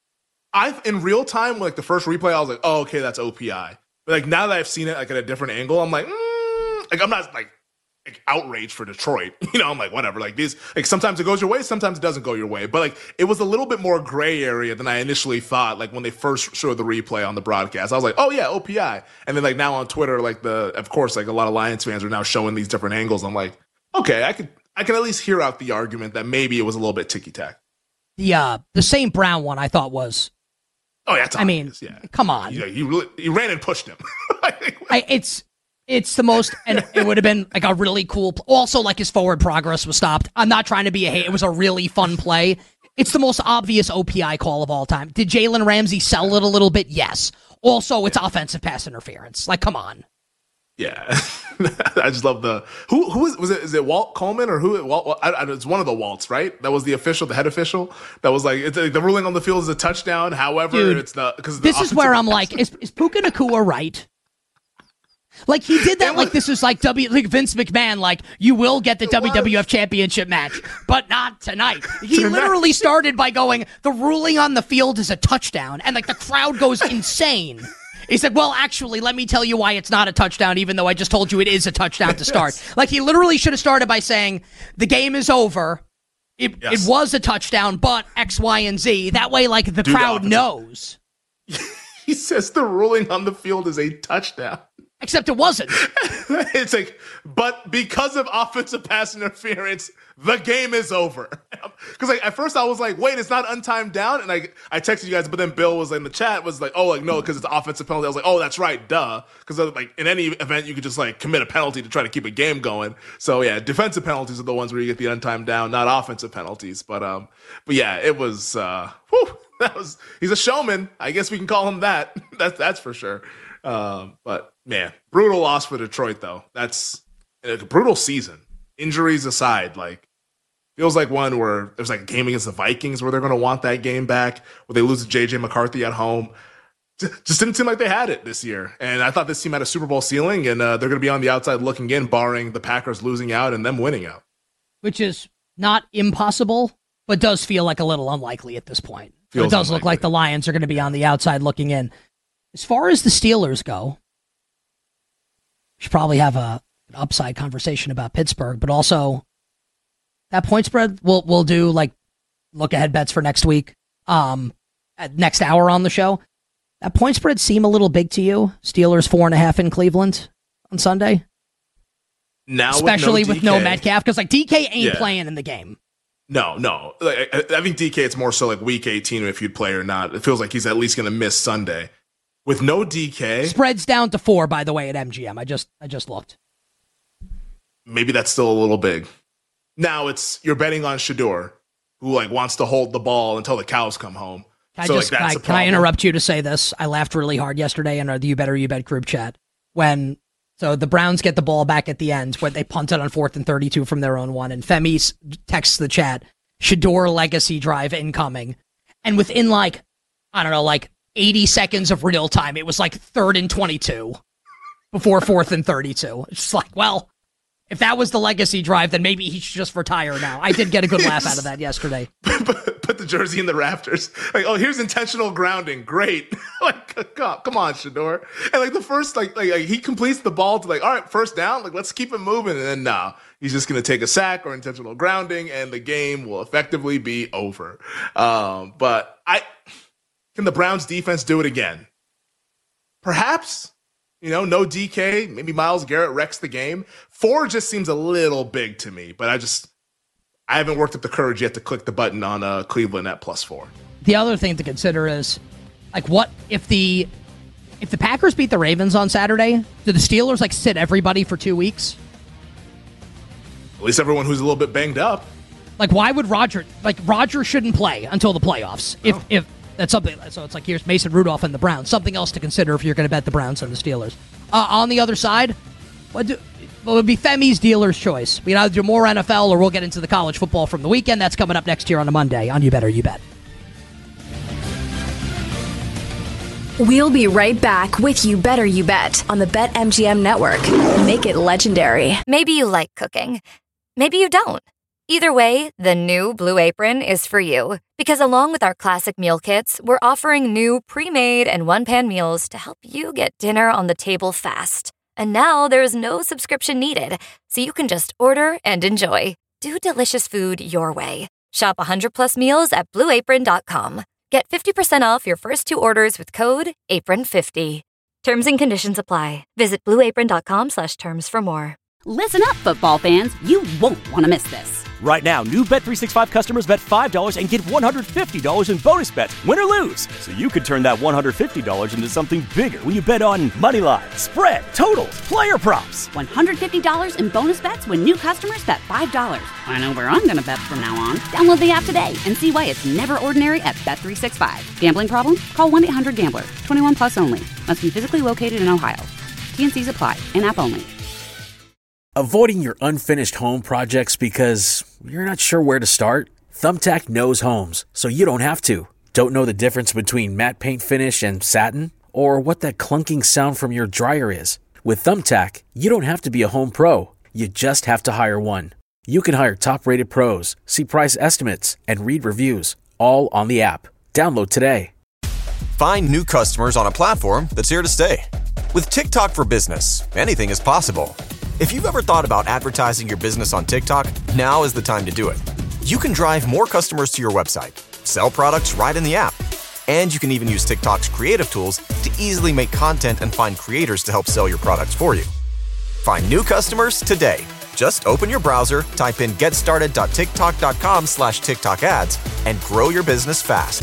I in real time, like the first replay, I was like, "Oh, okay, that's O P I." But like now that I've seen it like at a different angle, I'm like, mm, like I'm not like, like outraged for Detroit. You know, I'm like, whatever. Like these, like sometimes it goes your way, sometimes it doesn't go your way. But like it was a little bit more gray area than I initially thought. Like when they first showed the replay on the broadcast, I was like, "Oh yeah, O P I." And then like now on Twitter, like the of course like a lot of Lions fans are now showing these different angles. I'm like, okay, I could. I can at least hear out the argument that maybe it was a little bit ticky-tack. The uh, the Saint Brown one I thought was. Oh yeah, it's I mean, obvious, yeah. come on. Yeah, he really he ran and pushed him. I, it's it's the most, and it would have been like a really cool. Also, like his forward progress was stopped. I'm not trying to be a hate. It was a really fun play. It's the most obvious O P I call of all time. Did Jalen Ramsey sell it a little bit? Yes. Also, it's offensive pass interference. Like, come on. Yeah, I just love the who who is was it? Is it Walt Coleman or who? Walt, I, I, it's one of the Walts, right? That was the official, the head official. That was like it's, like, the ruling on the field is a touchdown. However, Dude, it's the because this is where I'm like, is, is Puka Nacua right? Like he did that, like this is like W, like Vince McMahon, like you will get the W W F Championship match, but not tonight. He literally started by going, the ruling on the field is a touchdown, and like the crowd goes insane. He said, well, actually, let me tell you why it's not a touchdown, even though I just told you it is a touchdown to start. Yes. Like, he literally should have started by saying, the game is over. It, yes. it was a touchdown, but X, Y, and Z. That way, like, the Do crowd the knows. He says the ruling on the field is a touchdown. Except it wasn't. It's like, but because of offensive pass interference, the game is over. Because like at first I was like, wait, it's not untimed down, and I I texted you guys, but then Bill was in the chat was like, oh, like no, because it's offensive penalty. I was like, oh, that's right, duh. Because like in any event, you could just like commit a penalty to try to keep a game going. So yeah, defensive penalties are the ones where you get the untimed down, not offensive penalties. But um, but yeah, it was. Uh, whew, that was. He's a showman. I guess we can call him that. that's that's for sure. Um, but man, brutal loss for Detroit though. That's a brutal season. Injuries aside, like feels like one where there's like a game against the Vikings where they're going to want that game back, where they lose to J J McCarthy at home. Just didn't seem like they had it this year. And I thought this team had a Super Bowl ceiling, and uh, they're going to be on the outside looking in, barring the Packers losing out and them winning out. Which is not impossible, but does feel like a little unlikely at this point. It does unlikely. Look like the Lions are going to be on the outside looking in. As far as the Steelers go, we should probably have a, an upside conversation about Pittsburgh, but also that point spread we'll we'll do like look ahead bets for next week. um, at next hour on the show. That point spread seem a little big to you? Steelers four and a half in Cleveland on Sunday? Now, especially with no, with no Metcalf, because like D K ain't yeah. playing in the game. No, no. Like, I, I think D K, it's more so like week eighteen if you'd play or not. It feels like he's at least going to miss Sunday. With no D K, spread's down to four, by the way, at M G M. I just, I just looked. Maybe that's still a little big. Now it's you're betting on Shedeur, who like wants to hold the ball until the cows come home. Can so I just like, that's can, a I, can I problem. interrupt you to say this? I laughed really hard yesterday in our You Better You Bet group chat when so the Browns get the ball back at the end when they punted on fourth and thirty-two from their own one, and Femi texts the chat, Shedeur legacy drive incoming, and within like I don't know like eighty seconds of real time, it was like third and twenty-two before fourth and thirty-two. It's just like, well, if that was the legacy drive, then maybe he should just retire now. I did get a good laugh out of that yesterday. Put the jersey in the rafters. Like, oh, here's intentional grounding. Great. Like, come on, Shedeur. And like the first, like, like, like he completes the ball to like, all right, first down. Like, let's keep it moving. And then nah, he's just gonna take a sack or intentional grounding, and the game will effectively be over. Um, but I can the Browns defense do it again? Perhaps. You know, no D K, maybe Myles Garrett wrecks the game. Four just seems a little big to me, but I just, I haven't worked up the courage yet to click the button on uh, Cleveland at plus four. The other thing to consider is, like, what if the if the Packers beat the Ravens on Saturday? Do the Steelers like sit everybody for two weeks? At least everyone who's a little bit banged up. Like, why would Roger? Like, Roger shouldn't play until the playoffs. If oh. if that's something. So it's like here's Mason Rudolph and the Browns. Something else to consider if you're going to bet the Browns and the Steelers. Uh, on the other side, what do? Well, it would be Femi's dealer's choice. We'd either do more N F L or we'll get into the college football from the weekend. That's coming up next year on a Monday on You Better You Bet. We'll be right back with You Better You Bet on the BetMGM Network. Make it legendary. Maybe you like cooking. Maybe you don't. Either way, the new Blue Apron is for you. Because along with our classic meal kits, we're offering new pre-made and one-pan meals to help you get dinner on the table fast. And now there's no subscription needed, so you can just order and enjoy. Do delicious food your way. Shop one hundred plus meals at blue apron dot com. Get fifty percent off your first two orders with code apron fifty. Terms and conditions apply. Visit blue apron dot com slash terms for more. Listen up, football fans. You won't want to miss this. Right now, new Bet three sixty-five customers bet five dollars and get one hundred fifty dollars in bonus bets, win or lose. So you could turn that one hundred fifty dollars into something bigger when you bet on money line, spread, totals, player props. one hundred fifty dollars in bonus bets when new customers bet five dollars. I know where I'm going to bet from now on. Download the app today and see why it's never ordinary at Bet three sixty-five. Gambling problem? Call one eight hundred gambler. twenty-one plus only. Must be physically located in Ohio. T N Cs apply. In-app only. Avoiding your unfinished home projects because you're not sure where to start? Thumbtack knows homes, so you don't have to. Don't know the difference between matte paint finish and satin? Or what that clunking sound from your dryer is? With Thumbtack, you don't have to be a home pro. You just have to hire one. You can hire top-rated pros, see price estimates, and read reviews, all on the app. Download today. Find new customers on a platform that's here to stay. With TikTok for Business, anything is possible. If you've ever thought about advertising your business on TikTok, now is the time to do it. You can drive more customers to your website, sell products right in the app, and you can even use TikTok's creative tools to easily make content and find creators to help sell your products for you. Find new customers today. Just open your browser, type in getstarted.tiktok.com slash TikTok ads, and grow your business fast.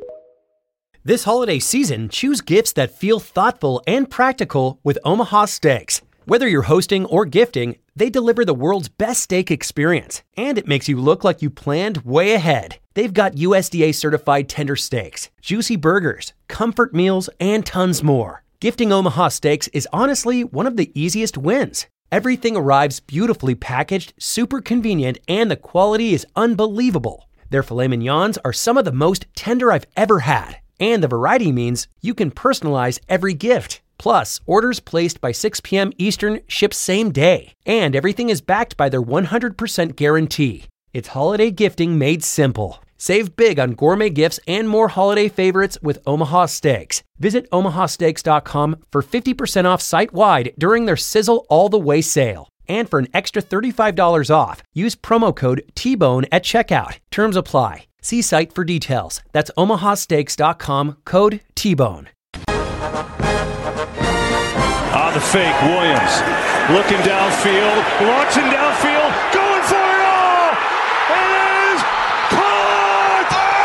This holiday season, choose gifts that feel thoughtful and practical with Omaha Steaks. Whether you're hosting or gifting, they deliver the world's best steak experience, and it makes you look like you planned way ahead. They've got U S D A-certified tender steaks, juicy burgers, comfort meals, and tons more. Gifting Omaha Steaks is honestly one of the easiest wins. Everything arrives beautifully packaged, super convenient, and the quality is unbelievable. Their filet mignons are some of the most tender I've ever had, and the variety means you can personalize every gift. Plus, orders placed by six p.m. Eastern ship same day, and everything is backed by their one hundred percent guarantee. It's holiday gifting made simple. Save big on gourmet gifts and more holiday favorites with Omaha Steaks. Visit omaha steaks dot com for fifty percent off site-wide during their Sizzle All the Way sale. And for an extra thirty-five dollars off, use promo code T Bone at checkout. Terms apply. See site for details. That's omaha steaks dot com, code T Bone. Ah, the fake, Williams looking downfield, launching downfield, going for it all! It is caught!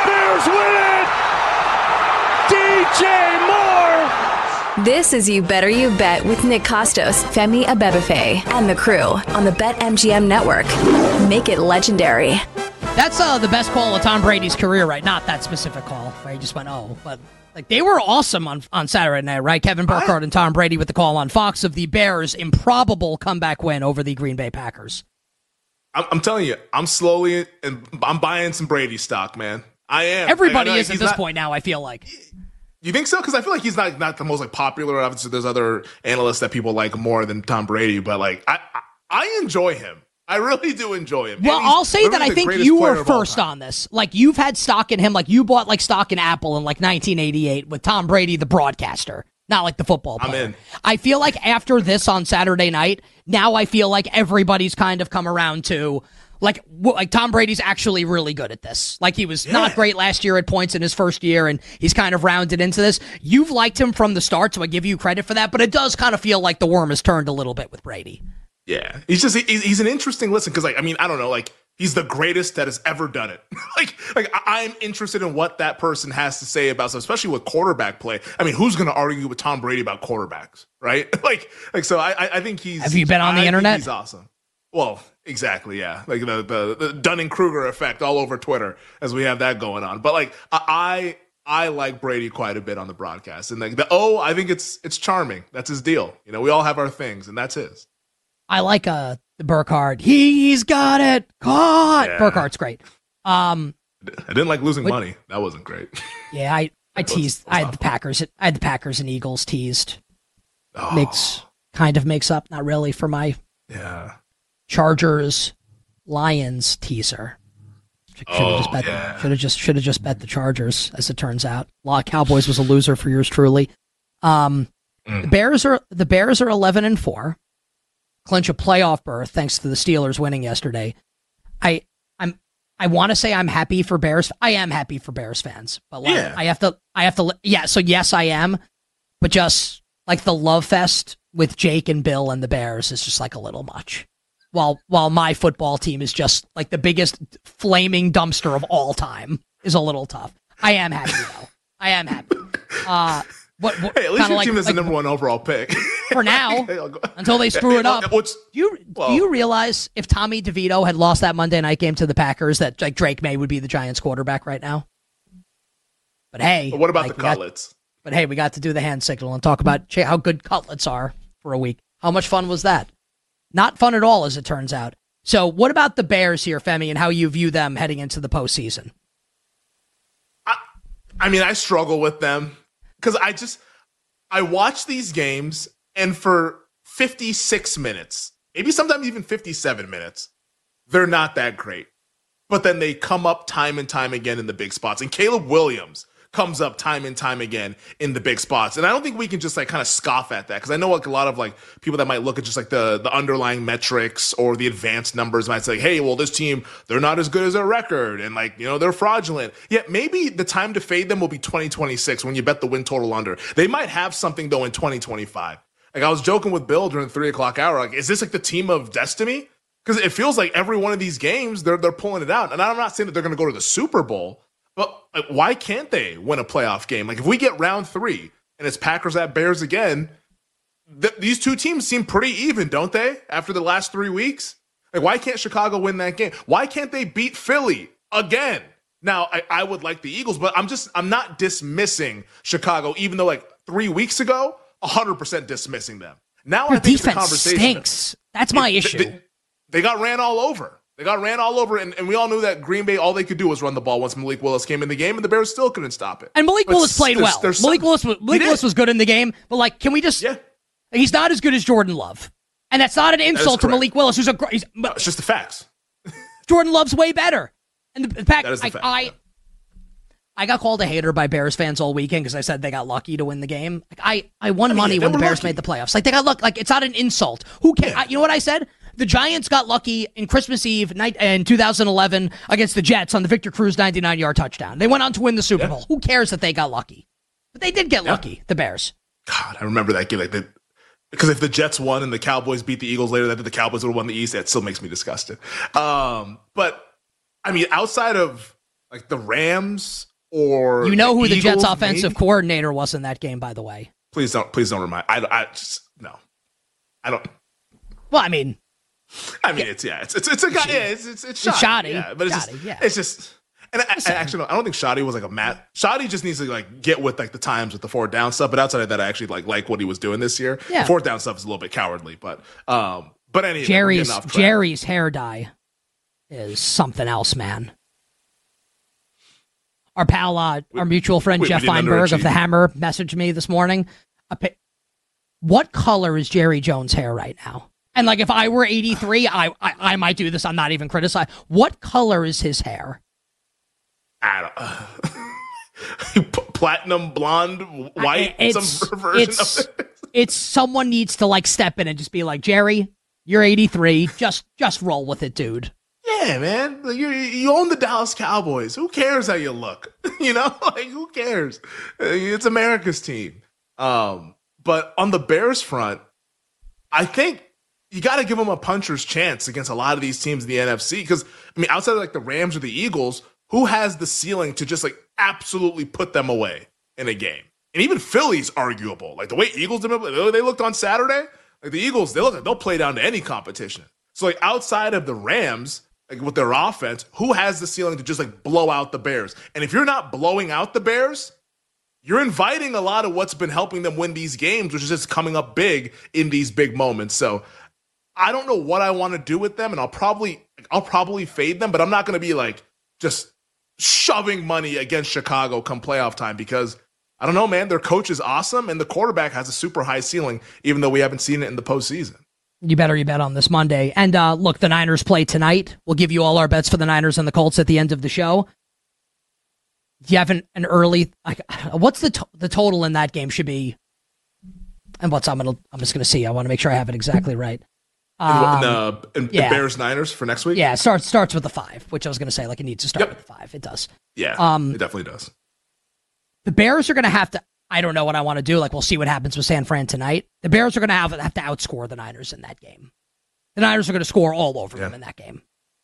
Bears win it! D J Moore! This is You Better You Bet with Nick Costos, Femi Abebefe, and the crew on the BetMGM Network. Make it legendary. That's uh, the best call of Tom Brady's career, right? Not that specific call where he just went, oh, but like they were awesome on on Saturday night, right? Kevin Burkhardt and Tom Brady with the call on Fox of the Bears' improbable comeback win over the Green Bay Packers. I'm, I'm telling you, I'm slowly and I'm buying some Brady stock, man. I am. Everybody like, is at this not, point now, I feel like. You think so? Because I feel like he's not not the most like popular. Obviously, there's other analysts that people like more than Tom Brady, but like I I, I enjoy him. I really do enjoy him. Well, I'll say that I think you were first on this. Like, you've had stock in him. Like, you bought, like, stock in Apple in, like, nineteen eighty-eight with Tom Brady, the broadcaster, not like the football player. I'm in. I feel like after this on Saturday night, now I feel like everybody's kind of come around to, like, w- like Tom Brady's actually really good at this. Like, he was yeah. not great last year at points in his first year, and he's kind of rounded into this. You've liked him from the start, so I give you credit for that, but it does kind of feel like the worm has turned a little bit with Brady. Yeah, he's just he's, he's an interesting listen because like I mean I don't know like he's the greatest that has ever done it. like like I'm interested in what that person has to say about, so especially with quarterback play. I mean, who's going to argue with Tom Brady about quarterbacks, right? like like so I I think he's. Have you been on the I internet? He's awesome. Well, exactly, yeah. Like the the, the Dunning-Kruger effect all over Twitter as we have that going on. But like I. I like Brady quite a bit on the broadcast, and like the oh, I think it's it's charming. That's his deal. You know, we all have our things, and that's his. I like uh the Burkhardt. He's got it caught. Yeah. Burkhardt's great. Um, I didn't like losing but, money. That wasn't great. Yeah, I I teased. I had the Packers. I had the Packers and Eagles teased. Oh. Makes kind of makes up, not really, for my yeah Chargers Lions teaser. Should have oh, just bet. Yeah. Should have just should have just bet the Chargers. As it turns out, Law Cowboys was a loser for yours truly. Um, mm. the Bears are the Bears are eleven and four. Clinch a playoff berth thanks to the Steelers winning yesterday. I I'm I want to say I'm happy for Bears. I am happy for Bears fans, but like, yeah. I have to I have to yeah. So yes, I am, but just like the love fest with Jake and Bill and the Bears is just like a little much. While while my football team is just like the biggest flaming dumpster of all time is a little tough. I am happy though. I am happy. Uh, what, what, hey, at least your like, team is like, the number one overall pick. For now, until they screw it up. What's, do you well, do you realize if Tommy DeVito had lost that Monday night game to the Packers, that like Drake May would be the Giants quarterback right now? But hey, but what about like, the cutlets? Got, but hey, we got to do the hand signal and talk about how good cutlets are for a week. How much fun was that? Not fun at all, as it turns out. So, what about the Bears here, Femi, and how you view them heading into the postseason? I, I mean, I struggle with them because I just I watch these games, and for fifty-six minutes, maybe sometimes even fifty-seven minutes, they're not that great. But then they come up time and time again in the big spots. And Caleb Williams comes up time and time again in the big spots. And I don't think we can just like kind of scoff at that, because I know like a lot of like people that might look at just like the, the underlying metrics or the advanced numbers might say, hey, well, this team, they're not as good as their record and like, you know, they're fraudulent. Yeah, maybe the time to fade them will be twenty twenty-six when you bet the win total under. They might have something though in twenty twenty-five. Like I was joking with Bill during the three o'clock hour, like, is this like the team of destiny? Because it feels like every one of these games, they're they're pulling it out. And I'm not saying that they're going to go to the Super Bowl, but like, why can't they win a playoff game? Like if we get round three and it's Packers at Bears again, th- these two teams seem pretty even, don't they? After the last three weeks, like why can't Chicago win that game? Why can't they beat Philly again? Now I, I would like the Eagles, but I'm just I'm not dismissing Chicago, even though like three weeks ago, one hundred percent dismissing them. Now Your I think defense the conversation stinks. That's my they, issue. They, they got ran all over. They got ran all over, and, and we all knew that Green Bay, all they could do was run the ball once Malik Willis came in the game, and the Bears still couldn't stop it. And Malik but Willis played there's, well. There's Malik some, Willis, was, Malik Willis was good in the game, but like, can we just? Yeah. He's not as good as Jordan Love, and that's not an insult to Malik Willis, who's a great. No, it's just the facts. Jordan Love's way better, and the, the fact that is the I, fact. I, I got called a hater by Bears fans all weekend because I said they got lucky to win the game. Like I, I won I mean, money when the Bears lucky. made the playoffs. Like they got luck. Like it's not an insult. Who cares? Yeah. I, you know what I said? the Giants got lucky in Christmas Eve night in two thousand eleven against the Jets on the Victor Cruz ninety-nine yard touchdown. They went on to win the Super yeah. Bowl. Who cares that they got lucky? But they did get yeah. lucky, the Bears. God, I remember that game. Like the, because if the Jets won and the Cowboys beat the Eagles later, that the Cowboys would have won the East, that still makes me disgusted. Um, but, I mean, outside of like the Rams or You know who the, the Jets Eagles, offensive maybe? coordinator was in that game, by the way. Please don't, please don't remind. I, I just, no. I don't. Well, I mean. I mean, yeah. it's, yeah, it's, it's, it's a guy, yeah, it's, it's, it's shoddy. shoddy. Yeah, but it's shoddy, just, yeah. it's just, and I, I actually, I don't think shoddy was like a mat. Shoddy just needs to like get with like the times with the fourth down stuff. But outside of that, I actually like like what he was doing this year. Yeah. The fourth down stuff is a little bit cowardly, but, um, but anyway. Jerry's, Jerry's hair dye is something else, man. Our pal, uh, our mutual friend we, Jeff we Feinberg of the Hammer messaged me this morning. What color is Jerry Jones' hair right now? And like, if I were eighty-three, I, I I might do this. I'm not even criticizing. What color is his hair? I don't. Platinum, blonde, white, I, it's, some version it's, of it. It's someone needs to like step in and just be like, Jerry, you're eighty-three. Just just roll with it, dude. Yeah, man. You you own the Dallas Cowboys. Who cares how you look? You know, like who cares? It's America's team. Um, but on the Bears front, I think you got to give them a puncher's chance against a lot of these teams in the N F C. Because I mean, outside of like the Rams or the Eagles, who has the ceiling to just like absolutely put them away in a game? And even Philly's arguable. Like the way Eagles did, they looked on Saturday. Like the Eagles, they look like they'll play down to any competition. So like outside of the Rams, like with their offense, who has the ceiling to just like blow out the Bears? And if you're not blowing out the Bears, you're inviting a lot of what's been helping them win these games, which is just coming up big in these big moments. So I don't know what I want to do with them, and I'll probably I'll probably fade them, but I'm not going to be like just shoving money against Chicago come playoff time because I don't know, man. Their coach is awesome, and the quarterback has a super high ceiling, even though we haven't seen it in the postseason. You better you bet on this Monday. And uh, look, the Niners play tonight. We'll give you all our bets for the Niners and the Colts at the end of the show. Do you have an, an early? Like, what's the to- the total in that game should be? And what's I'm gonna I'm just gonna see. I want to make sure I have it exactly right. Um, in, uh, in, yeah. in Bears Niners for next week? Yeah, it starts starts with the five, which I was gonna say like it needs to start yep. with the five. It does. Yeah, um, it definitely does. The Bears are gonna have to. I don't know what I want to do. Like we'll see what happens with San Fran tonight. The Bears are gonna have have to outscore the Niners in that game. The Niners are gonna score all over yeah. them in that game.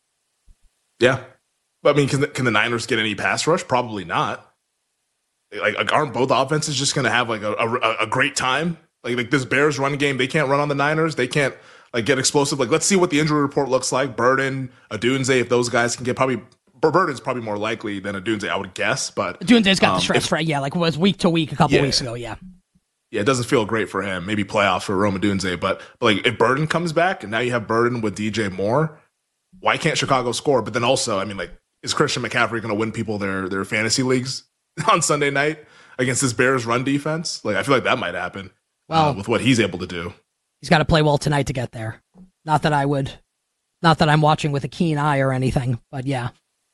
Yeah. But I mean, can the, can the Niners get any pass rush? Probably not. Like, aren't both offenses just going to have like a, a, a great time? Like, like this Bears run game, they can't run on the Niners. They can't like get explosive. Like, let's see what the injury report looks like. Burden, Odunze, if those guys can get probably Burden's probably more likely than Odunze, I would guess. But Odunze's got um, the stress, if, right? Yeah, like it was week to week a couple yeah. weeks ago. Yeah. Yeah, it doesn't feel great for him. Maybe playoffs for Rome Odunze, but, but like if Burden comes back and now you have Burden with D J Moore, why can't Chicago score? But then also, I mean, like, is Christian McCaffrey going to win people their their fantasy leagues on Sunday night against this Bears run defense? Like, I feel like that might happen. Well, uh, with what he's able to do. He's got to play well tonight to get there. Not that I would, not that I'm watching with a keen eye or anything, but yeah.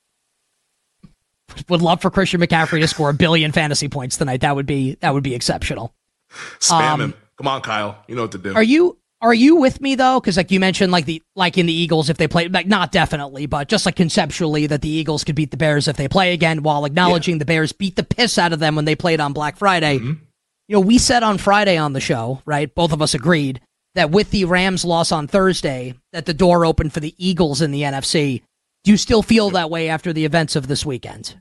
Would love for Christian McCaffrey to score a billion fantasy points tonight. That would be that would be exceptional. Spam um, him. Come on, Kyle. You know what to do. Are you are you with me though? Because like you mentioned, like the like in the Eagles, if they play, like not definitely, but just like conceptually, that the Eagles could beat the Bears if they play again, while acknowledging yeah. the Bears beat the piss out of them when they played on Black Friday. Mm-hmm. You know, we said on Friday on the show, right? Both of us agreed that with the Rams loss on Thursday, that the door opened for the Eagles in the N F C. Do you still feel that way after the events of this weekend?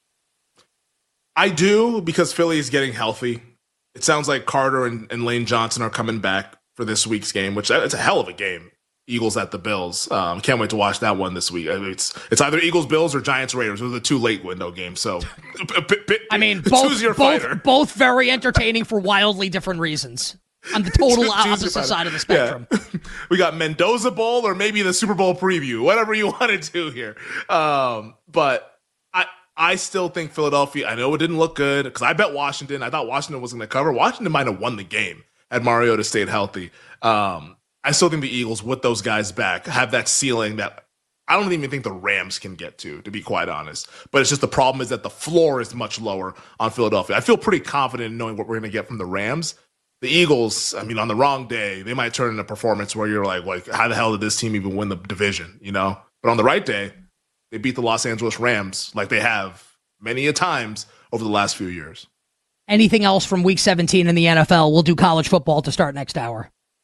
I do, because Philly is getting healthy. It sounds like Carter and, and Lane Johnson are coming back for this week's game, which it's a hell of a game. Eagles at the Bills. Um, can't wait to watch that one this week. I mean, it's it's either Eagles Bills or Giants Raiders. Those are the two late window games. So, I mean, both choose your both, fighter. both very entertaining for wildly different reasons. On the total opposite side of the spectrum. Yeah. We got Mendoza Bowl or maybe the Super Bowl preview, whatever you want to do here. Um, but I I still think Philadelphia, I know it didn't look good because I bet Washington. I thought Washington was going to cover. Washington might have won the game had Mariota stayed healthy. Um, I still think the Eagles, with those guys back, have that ceiling that I don't even think the Rams can get to, to be quite honest. But it's just the problem is that the floor is much lower on Philadelphia. I feel pretty confident in knowing what we're going to get from the Rams. The Eagles, I mean, on the wrong day, they might turn in a performance where you're like, like, how the hell did this team even win the division, you know? But on the right day, they beat the Los Angeles Rams like they have many a times over the last few years. Anything else from week seventeen in the N F L? We'll do college football to start next hour.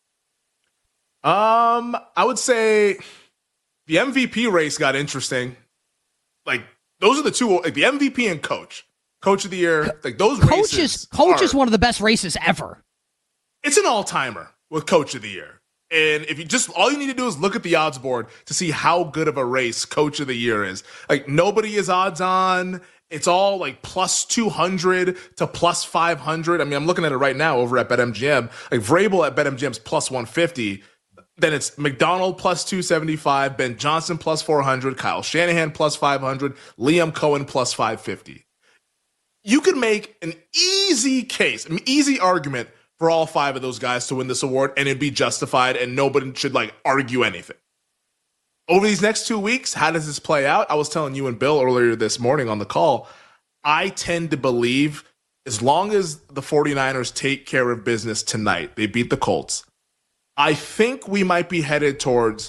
Um, I would say the M V P race got interesting. Like, those are the two, like the M V P and coach. Coach of the year, like those Coach races. Is, coach are, is one of the best races ever. It's an all-timer with Coach of the Year. And if you just, all you need to do is look at the odds board to see how good of a race Coach of the Year is. Like, nobody is odds on. It's all like plus two hundred to plus five hundred. I mean, I'm looking at it right now over at BetMGM. Like, Vrabel at BetMGM's plus one fifty. Then it's McDonald plus two seventy-five, Ben Johnson plus four hundred, Kyle Shanahan plus five hundred, Liam Cohen plus five fifty. You could make an easy case, an easy argument for all five of those guys to win this award, and it'd be justified, and nobody should, like, argue anything. Over these next two weeks, how does this play out? I was telling you and Bill earlier this morning on the call, I tend to believe as long as the 49ers take care of business tonight, they beat the Colts, I think we might be headed towards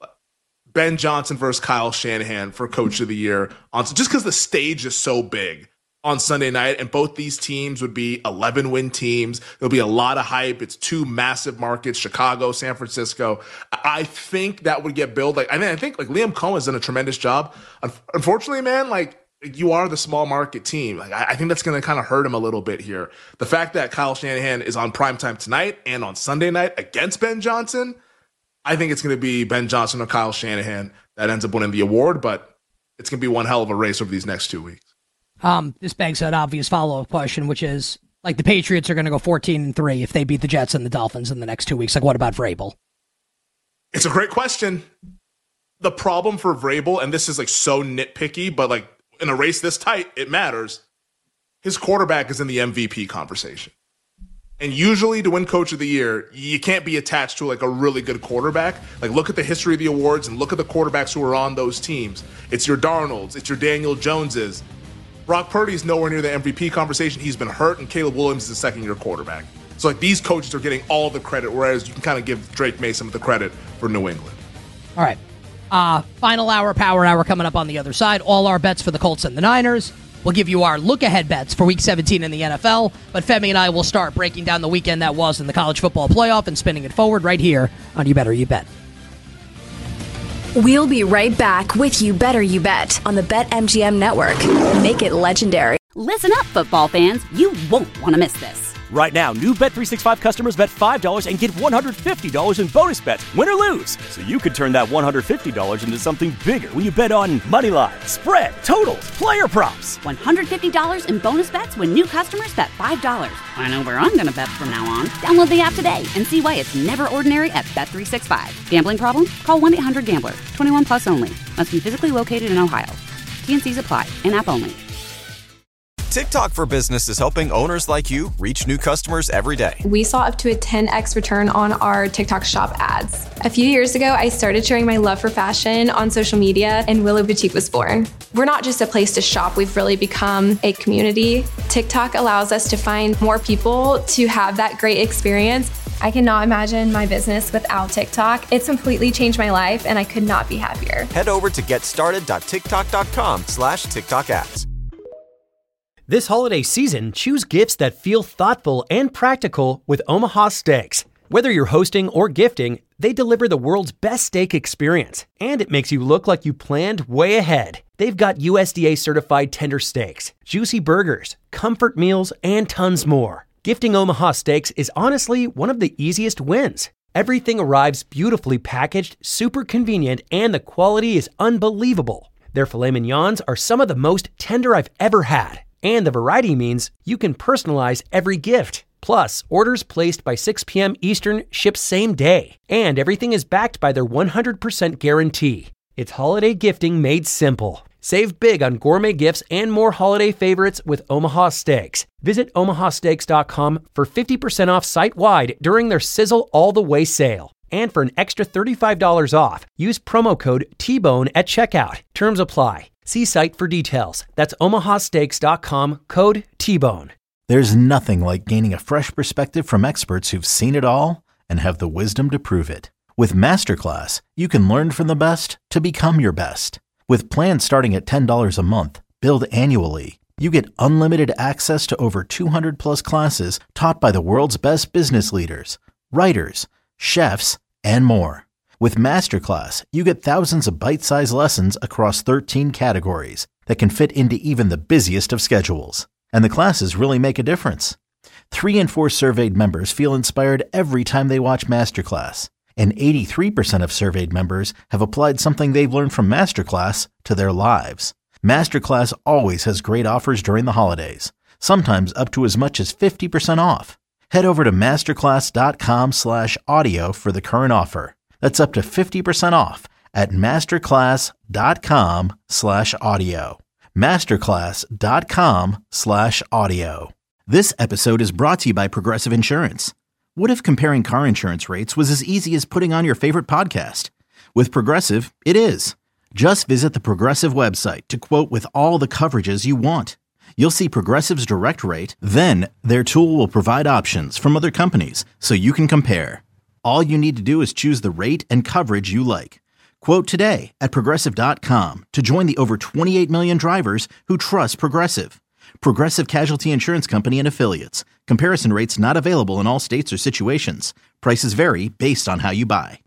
Ben Johnson versus Kyle Shanahan for Coach of the Year, on just because the stage is so big on Sunday night, and both these teams would be eleven-win teams. There'll be a lot of hype. It's two massive markets, Chicago, San Francisco. I think that would get billed. Like, I mean, I think like Liam Cohen has done a tremendous job. Unfortunately, man, like, you are the small market team. Like, I think that's going to kind of hurt him a little bit here. The fact that Kyle Shanahan is on primetime tonight and on Sunday night against Ben Johnson, I think it's going to be Ben Johnson or Kyle Shanahan that ends up winning the award, but it's going to be one hell of a race over these next two weeks. Um, this begs an obvious follow-up question, which is, like, the Patriots are going to go fourteen and three if they beat the Jets and the Dolphins in the next two weeks. Like, what about Vrabel? It's a great question. The problem for Vrabel, and this is, like, so nitpicky, but, like, in a race this tight, it matters. His quarterback is in the M V P conversation. And usually to win Coach of the Year, you can't be attached to, like, a really good quarterback. Like, look at the history of the awards and look at the quarterbacks who are on those teams. It's your Darnolds. It's your Daniel Joneses. Brock Purdy's nowhere near the M V P conversation. He's been hurt, and Caleb Williams is a second-year quarterback. So, like, these coaches are getting all the credit, whereas you can kind of give Drake May some of the credit for New England. All right. Uh, final hour, power hour coming up on the other side. All our bets for the Colts and the Niners. We'll give you our look-ahead bets for Week seventeen in the N F L. But Femi and I will start breaking down the weekend that was in the college football playoff and spinning it forward right here on You Better You Bet. We'll be right back with You Better You Bet on the BetMGM Network. Make it legendary. Listen up, football fans. You won't want to miss this. Right now, new Bet three sixty-five customers bet five dollars and get one hundred fifty dollars in bonus bets, win or lose. So you could turn that one hundred fifty dollars into something bigger when you bet on money line, spread, totals, player props. one hundred fifty dollars in bonus bets when new customers bet five dollars. I know where I'm going to bet from now on. Download the app today and see why it's never ordinary at Bet three sixty-five. Gambling problem? Call one eight hundred gambler. twenty-one plus only. Must be physically located in Ohio. T N Cs apply. In-app only. TikTok for Business is helping owners like you reach new customers every day. We saw up to a ten x return on our TikTok shop ads. A few years ago, I started sharing my love for fashion on social media, and Willow Boutique was born. We're not just a place to shop, we've really become a community. TikTok allows us to find more people to have that great experience. I cannot imagine my business without TikTok. It's completely changed my life, and I could not be happier. Head over to getstarted.tiktok.com slash TikTok ads. This holiday season, choose gifts that feel thoughtful and practical with Omaha Steaks. Whether you're hosting or gifting, they deliver the world's best steak experience, and it makes you look like you planned way ahead. They've got U S D A certified tender steaks, juicy burgers, comfort meals, and tons more. Gifting Omaha Steaks is honestly one of the easiest wins. Everything arrives beautifully packaged, super convenient, and the quality is unbelievable. Their filet mignons are some of the most tender I've ever had. And the variety means you can personalize every gift. Plus, orders placed by six p.m. Eastern ship same day. And everything is backed by their one hundred percent guarantee. It's holiday gifting made simple. Save big on gourmet gifts and more holiday favorites with Omaha Steaks. Visit omaha steaks dot com for fifty percent off site-wide during their Sizzle All the Way sale. And for an extra thirty-five dollars off, use promo code T bone at checkout. Terms apply. See site for details. That's omaha steaks dot com, code T bone. There's nothing like gaining a fresh perspective from experts who've seen it all and have the wisdom to prove it. With Masterclass, you can learn from the best to become your best. With plans starting at ten dollars a month, billed annually, you get unlimited access to over two hundred plus classes taught by the world's best business leaders, writers, chefs, and more. With Masterclass, you get thousands of bite-sized lessons across thirteen categories that can fit into even the busiest of schedules. And the classes really make a difference. Three in four surveyed members feel inspired every time they watch Masterclass. And eighty-three percent of surveyed members have applied something they've learned from Masterclass to their lives. Masterclass always has great offers during the holidays, sometimes up to as much as fifty percent off. Head over to masterclass.com slash audio for the current offer. That's up to fifty percent off at masterclass.com slash audio. Masterclass.com slash audio. This episode is brought to you by Progressive Insurance. What if comparing car insurance rates was as easy as putting on your favorite podcast? With Progressive, it is. Just visit the Progressive website to quote with all the coverages you want. You'll see Progressive's direct rate, then their tool will provide options from other companies so you can compare. All you need to do is choose the rate and coverage you like. Quote today at Progressive dot com to join the over twenty-eight million drivers who trust Progressive. Progressive Casualty Insurance Company and Affiliates. Comparison rates not available in all states or situations. Prices vary based on how you buy.